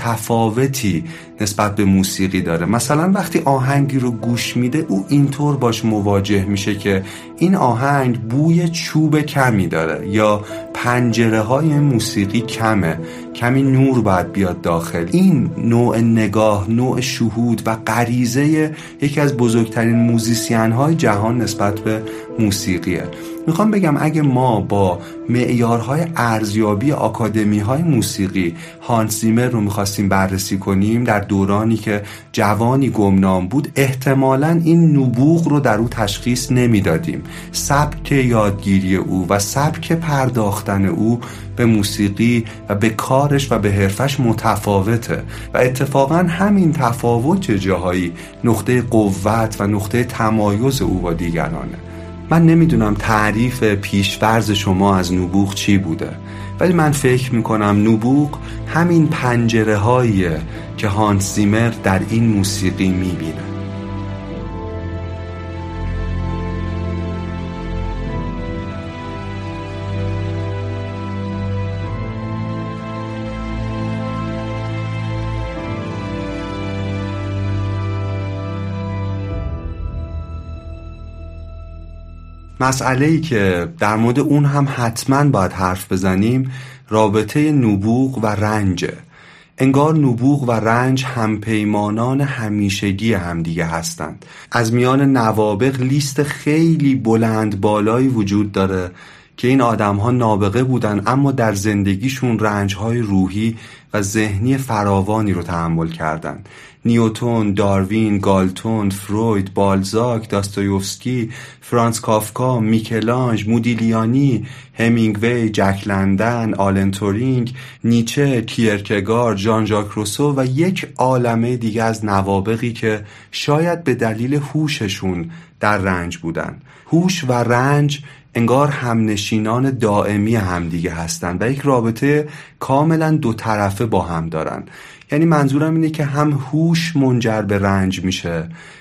متفاوتی نسبت به موسیقی داره. مثلا وقتی آهنگی رو گوش میده، او اینطور باش مواجه میشه که این آهنگ بوی چوب کمی داره یا پنجره های موسیقی کمه، کمی نور باید بیاد داخل. این نوع نگاه، نوع شهود و غریزه یکی از بزرگترین موزیسین های جهان نسبت به موسیقیه. میخوام بگم اگه ما با معیارهای ارزیابی آکادمی های موسیقی هانس زیمر رو میخواستیم بررسی کنیم در دورانی که جوانی گمنام بود، احتمالاً این نبوغ رو در او تشخیص نمیدادیم. سبک یادگیری او و سبک پرداختن او به موسیقی و به کارش و به حرفش متفاوته و اتفاقاً همین تفاوت جاهایی نقطه قوت و نقطه تمایز او با دیگرانه. من نمیدونم تعریف پیش‌فرض شما از نبوغ چی بوده، ولی من فکر میکنم نبوغ همین پنجره هاییه که هانس زیمر در این موسیقی میبینه. مسئله‌ای که در مورد اون هم حتماً باید حرف بزنیم رابطه نبوغ و رنجه. انگار نبوغ و رنج همپیمانان همیشگی همدیگه هستند. از میان نوابغ لیست خیلی بلند بالایی وجود داره که این آدم‌ها نابغه بودن، اما در زندگیشون رنج‌های روحی و ذهنی فراوانی رو تحمل کردن. نیوتن، داروین، گالتون، فروید، بالزاک، داستایوفسکی، فرانس کافکا، میکلانژ، مودیلیانی، همینگوی، جک لندن، آلن تورینگ، نیچه، کیرکگارد، ژان ژاک روسو و یک عالمه دیگه از نوابغی که شاید به دلیل هوششون در رنج بودن. هوش و رنج انگار همنشینان دائمی همدیگه هستن و یک رابطه کاملا دو طرفه با هم دارن. یعنی منظورم اینه که هم هوش منجر به رنج میشه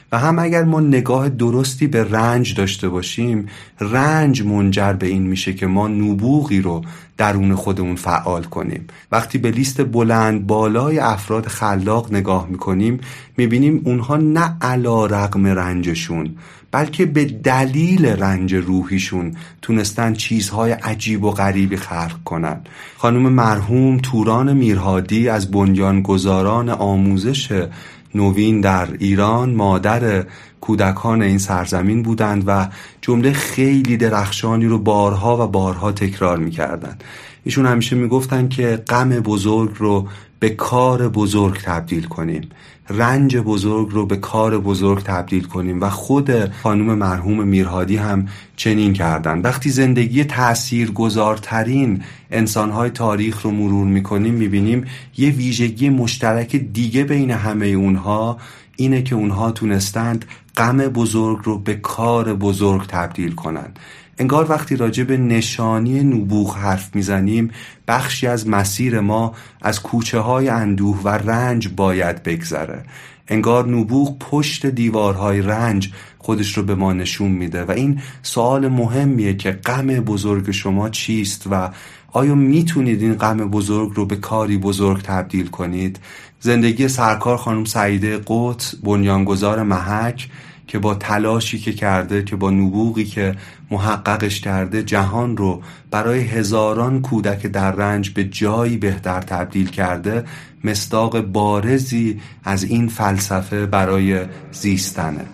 و هم اگر ما نگاه درستی به رنج داشته باشیم، رنج منجر به این میشه که ما نبوغی رو درون خودمون فعال کنیم. وقتی به لیست بلند بالای افراد خلاق نگاه میکنیم، میبینیم اونها نه علی رغم رنجشون، بلکه به دلیل رنج روحیشون تونستن چیزهای عجیب و غریبی خلق کنن. خانم مرحوم توران میرهادی از بنیانگذاران آموزش نوین در ایران، مادر کودکان این سرزمین بودند و جمله خیلی درخشانی رو بارها و بارها تکرار میکردن. ایشون همیشه میگفتن که غم بزرگ رو به کار بزرگ تبدیل کنیم، رنج بزرگ رو به کار بزرگ تبدیل کنیم و خود خانم مرحوم میرهادی هم چنین کردن. وقتی زندگی تاثیرگذارترین انسانهای تاریخ رو مرور میکنیم، میبینیم یه ویژگی مشترک دیگه بین همه اونها اینه که اونها تونستند غم بزرگ رو به کار بزرگ تبدیل کنن. انگار وقتی راجع به نشانی نبوغ حرف میزنیم، بخشی از مسیر ما از کوچه های اندوه و رنج باید بگذره. انگار نبوغ پشت دیوارهای رنج خودش رو به ما نشون میده و این سوال مهمیه که غم بزرگ شما چیست و آیا میتونید این غم بزرگ رو به کاری بزرگ تبدیل کنید؟ زندگی سرکار خانم سعیده قطب، بنیانگذار محک، که با تلاشی که کرده، که با نبوغی که محققش کرده، جهان رو برای هزاران کودک در رنج به جایی بهتر تبدیل کرده، مصداق بارزی از این فلسفه برای زیستنه.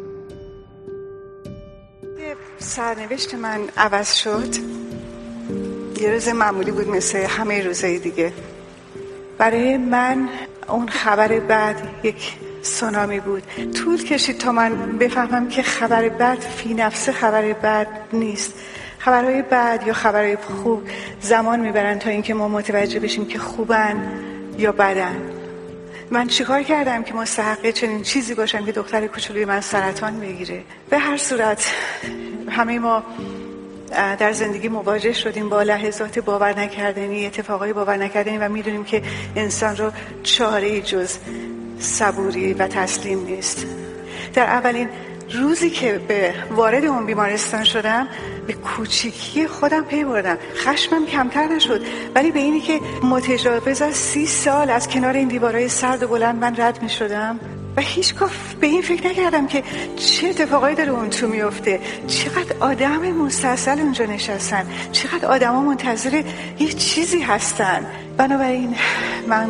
سرنوشت من عوض شد. یه روز معمولی بود مثل همه روزهای دیگه. برای من اون خبر بعد یک سونامی بود. طول کشید تا من بفهمم که خبر بد فی نفسه خبر بد نیست. خبرهای بد یا خبرهای خوب زمان میبرن تا اینکه ما متوجه بشیم که خوبن یا بدن. من چیکار کردم که مستحق چنین چیزی باشم که دختر کوچولوی من سرطان بگیره؟ به هر صورت همه ما در زندگی مواجه شدیم با لحظات باور نکردنی، اتفاقای باور نکردنی و میدونیم که انسان رو چاره‌ای جز صبوری و تسلیم نیست. در اولین روزی که به وارد اون بیمارستان شدم، به کوچیکی خودم پی بردم. خشمم کمتر نشد، ولی به اینی که متجاوز از 30 سال از کنار این دیوارهای سرد و بلند من رد می شدم و هیچگاه به این فکر نکردم که چه اتفاقایی داره اون تو میفته، چقدر آدم مستاصل اونجا نشستن، چقدر آدم ها منتظر یه چیزی هستن. بنابراین من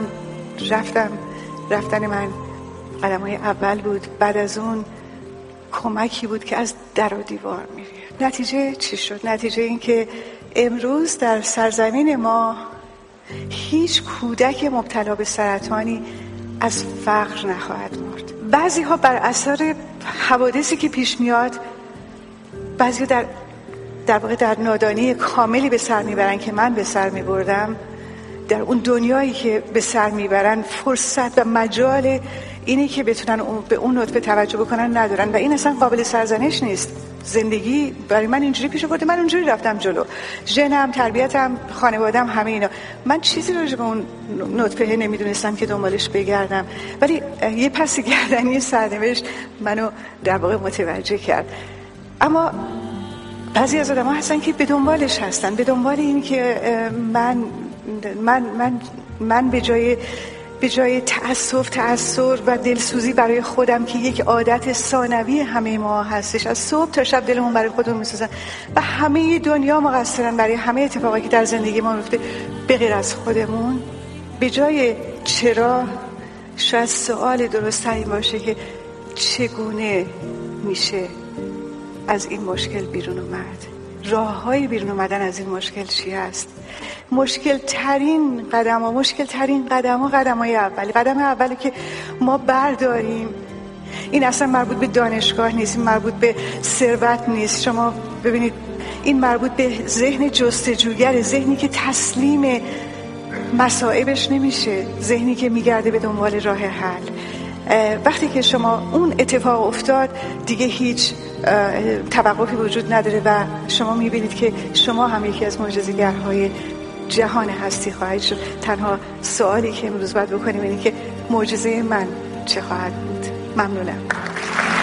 رفتن من قدم‌های اول بود. بعد از اون کمکی بود که از در و دیوار می‌ریخت. نتیجه چی شد؟ نتیجه این که امروز در سرزمین ما هیچ کودک مبتلا به سرطانی از فقر نخواهد مرد. بعضی‌ها بر اثر حوادثی که پیش میاد، بعضی‌ها در واقع در نادانی کاملی به سر میبرن که من به سر میبردم. در اون دنیایی که به سر میبرن فرصت و مجال اینی که بتونن به اون نطفه توجه بکنن ندارن و این اصلا قابل سرزنش نیست. زندگی برای من اینجوری پیش آورده، من اونجوری رفتم جلو. ژنم، تربیتم، خانواده‌ام، همه اینا. من چیزی راجع به اون نطفه نمیدونستم که دنبالش بگردم، ولی یه پس گردنی سرنوشت منو در واقع متوجه کرد. اما بعضی از آدم‌ها هستن که به دنبالش هستن، به دنبال این که من به جای تأثیر و دلسوزی برای خودم که یک عادت ثانوی همه ما هستش، از صبح تا شب دلمون برای خودمون میسوزن و همه دنیا مقصرن برای همه اتفاقایی که در زندگی ما میفته به غیر از خودمون. به جای چرا، شاید سوال درست تری باشه که چگونه میشه از این مشکل بیرون اومد؟ راه‌های بیرون اومدن از این مشکل چی هست؟ مشکل ترین قدم اولی که ما برداریم، این اصلا مربوط به دانشگاه نیست، این مربوط به ثروت نیست. شما ببینید این مربوط به ذهن جستجوگر، ذهنی که تسلیم مصائبش نمیشه، ذهنی که میگرده به دنبال راه حل. وقتی که شما اون اتفاق افتاد دیگه هیچ توقفی وجود نداره و شما میبینید که شما هم یکی از معجزه‌گرهای جهان هستی خواهید شد. تنها سوالی که امروز باید بکنیم اینه که معجزه من چه خواهد بود؟ ممنونم.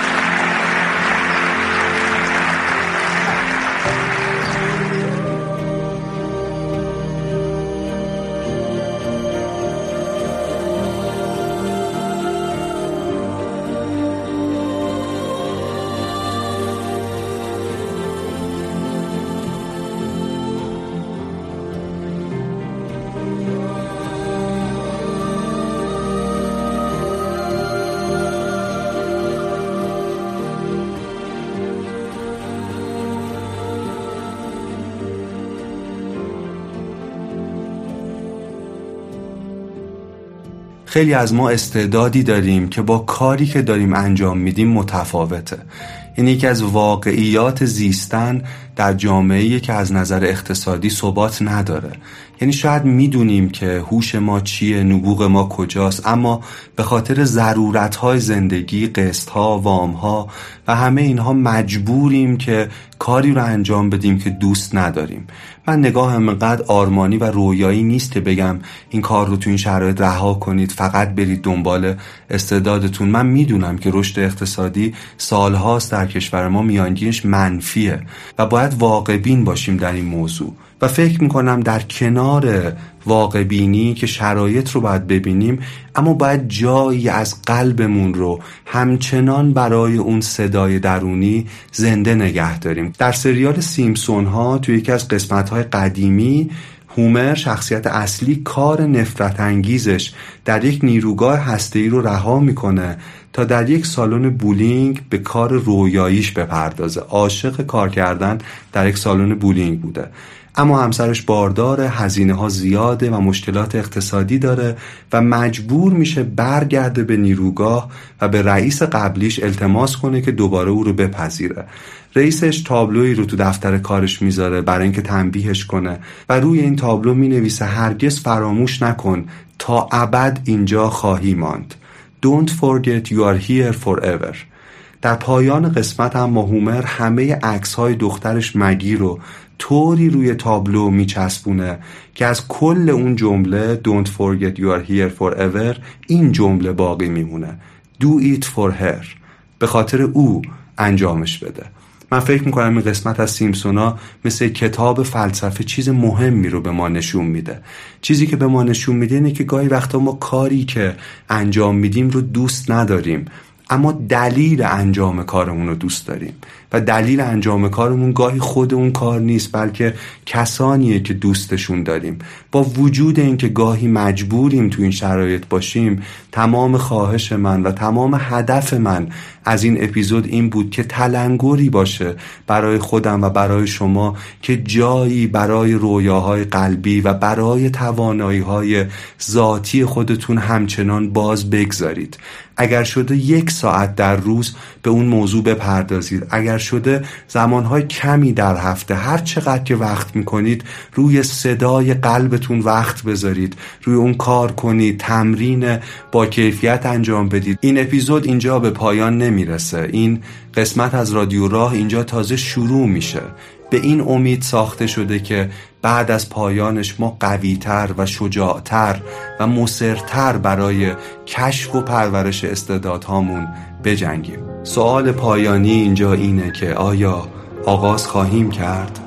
خیلی از ما استعدادی داریم که با کاری که داریم انجام میدیم متفاوته. این یکی از واقعیات زیستن در جامعه‌ای که از نظر اقتصادی ثبات نداره. یعنی شاید میدونیم که هوش ما چیه، نبوغ ما کجاست، اما به خاطر ضرورت‌های زندگی، قسط‌ها، وام‌ها و همه اینها مجبوریم که کاری رو انجام بدیم که دوست نداریم. من نگاهم اینقدر آرمانی و رویایی نیست که بگم این کار رو تو این شرایط رها کنید، فقط برید دنبال استعدادتون. من میدونم که رشد اقتصادی سالهاست در کشور ما میانگینش منفیه و باید واقع بین باشیم در این موضوع. و فکر میکنم در کنار واقع بینی که شرایط رو باید ببینیم، اما باید جایی از قلبمون رو همچنان برای اون صدای درونی زنده نگه داریم. در سریال سیمپسون ها توی یکی از قسمت های قدیمی، هومر شخصیت اصلی کار نفرت انگیزش در یک نیروگاه هسته‌ای رو رها میکنه تا در یک سالن بولینگ به کار رویاییش بپردازه. عاشق کار کردن در یک سالن بولینگ بوده، اما همسرش بارداره، هزینه ها زیاده و مشکلات اقتصادی داره و مجبور میشه برگرده به نیروگاه و به رئیس قبلیش التماس کنه که دوباره او رو بپذیره. رئیسش تابلویی رو تو daftar کارش میذاره برای اینکه تنبیهش کنه و روی این تابلو مینویسه هرگز فراموش نکن تا ابد اینجا خواهی ماند. Don't forget you are here forever. در پایان قسمت هم هومر همه عکس‌های دخترش مگی رو طوری روی تابلو میچسبونه که از کل اون جمله Don't forget you are here forever این جمله باقی میمونه. Do it for her. به خاطر او انجامش بده. من فکر میکنم این قسمت از سیمپسونا مثل کتاب فلسفه چیز مهمی رو به ما نشون میده. چیزی که به ما نشون میده اینه که گاهی وقتا ما کاری که انجام میدیم رو دوست نداریم، اما دلیل انجام کارمون رو دوست داریم و دلیل انجام کارمون گاهی خود اون کار نیست، بلکه کسانیه که دوستشون داریم. با وجود این که گاهی مجبوریم تو این شرایط باشیم، تمام خواهش من و تمام هدف من از این اپیزود این بود که تلنگری باشه برای خودم و برای شما که جایی برای رویاهای قلبی و برای توانایی‌های ذاتی خودتون همچنان باز بگذارید. اگر شده 1 ساعت در روز به اون موضوع بپردازید، اگر شده زمانهای کمی در هفته، هر چقدر که وقت میکنید روی صدای قلبتون وقت بذارید، روی اون کار کنید، تمرین با کیفیت انجام بدید. این اپیزود اینجا به پایان نمیرسه. این قسمت از رادیو راه اینجا تازه شروع میشه. به این امید ساخته شده که بعد از پایانش ما قوی‌تر و شجاعتر و مصرتر برای کشف و پرورش استعدادهامون بجنگیم. سوال پایانی اینجا اینه که آیا آغاز خواهیم کرد؟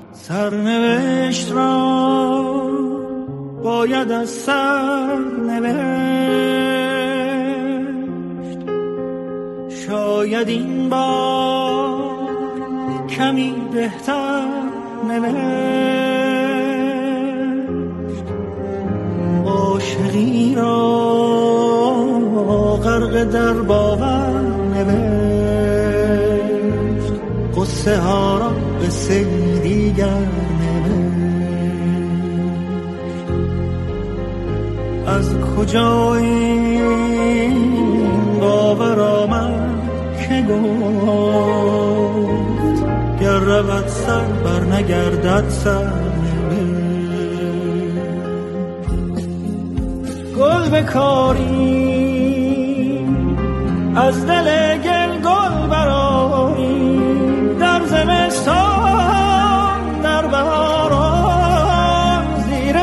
سرنوشت را باید از سر نوشت، شاید این بار کمی بهتر نوشت، عاشقی را غرق در باور نوشت، قصه ها را قصه دیگر نوشت. از کجا این باور آمد که گفت گر رود سر بر نگردد سر گل بکاری از دل گل گل براری در زمستان در بهاران زیر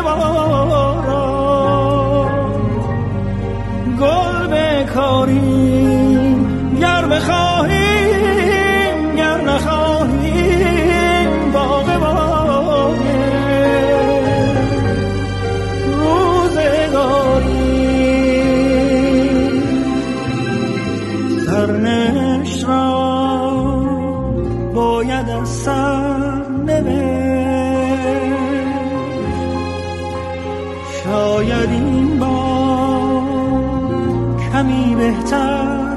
باران گل بکاری گر بخواهیم گر نخواهیم باغ باغه روزگاری سرنوشت را باید از سر نوشت، شاید این بار کمی بهتر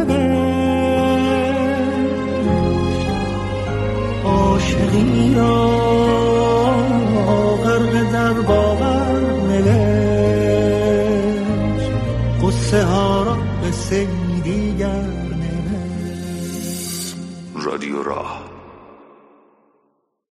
نوشت، عاشقی را غرق در باور نوشت، قصه ها را قصه دیگر نوشت. رادیو راه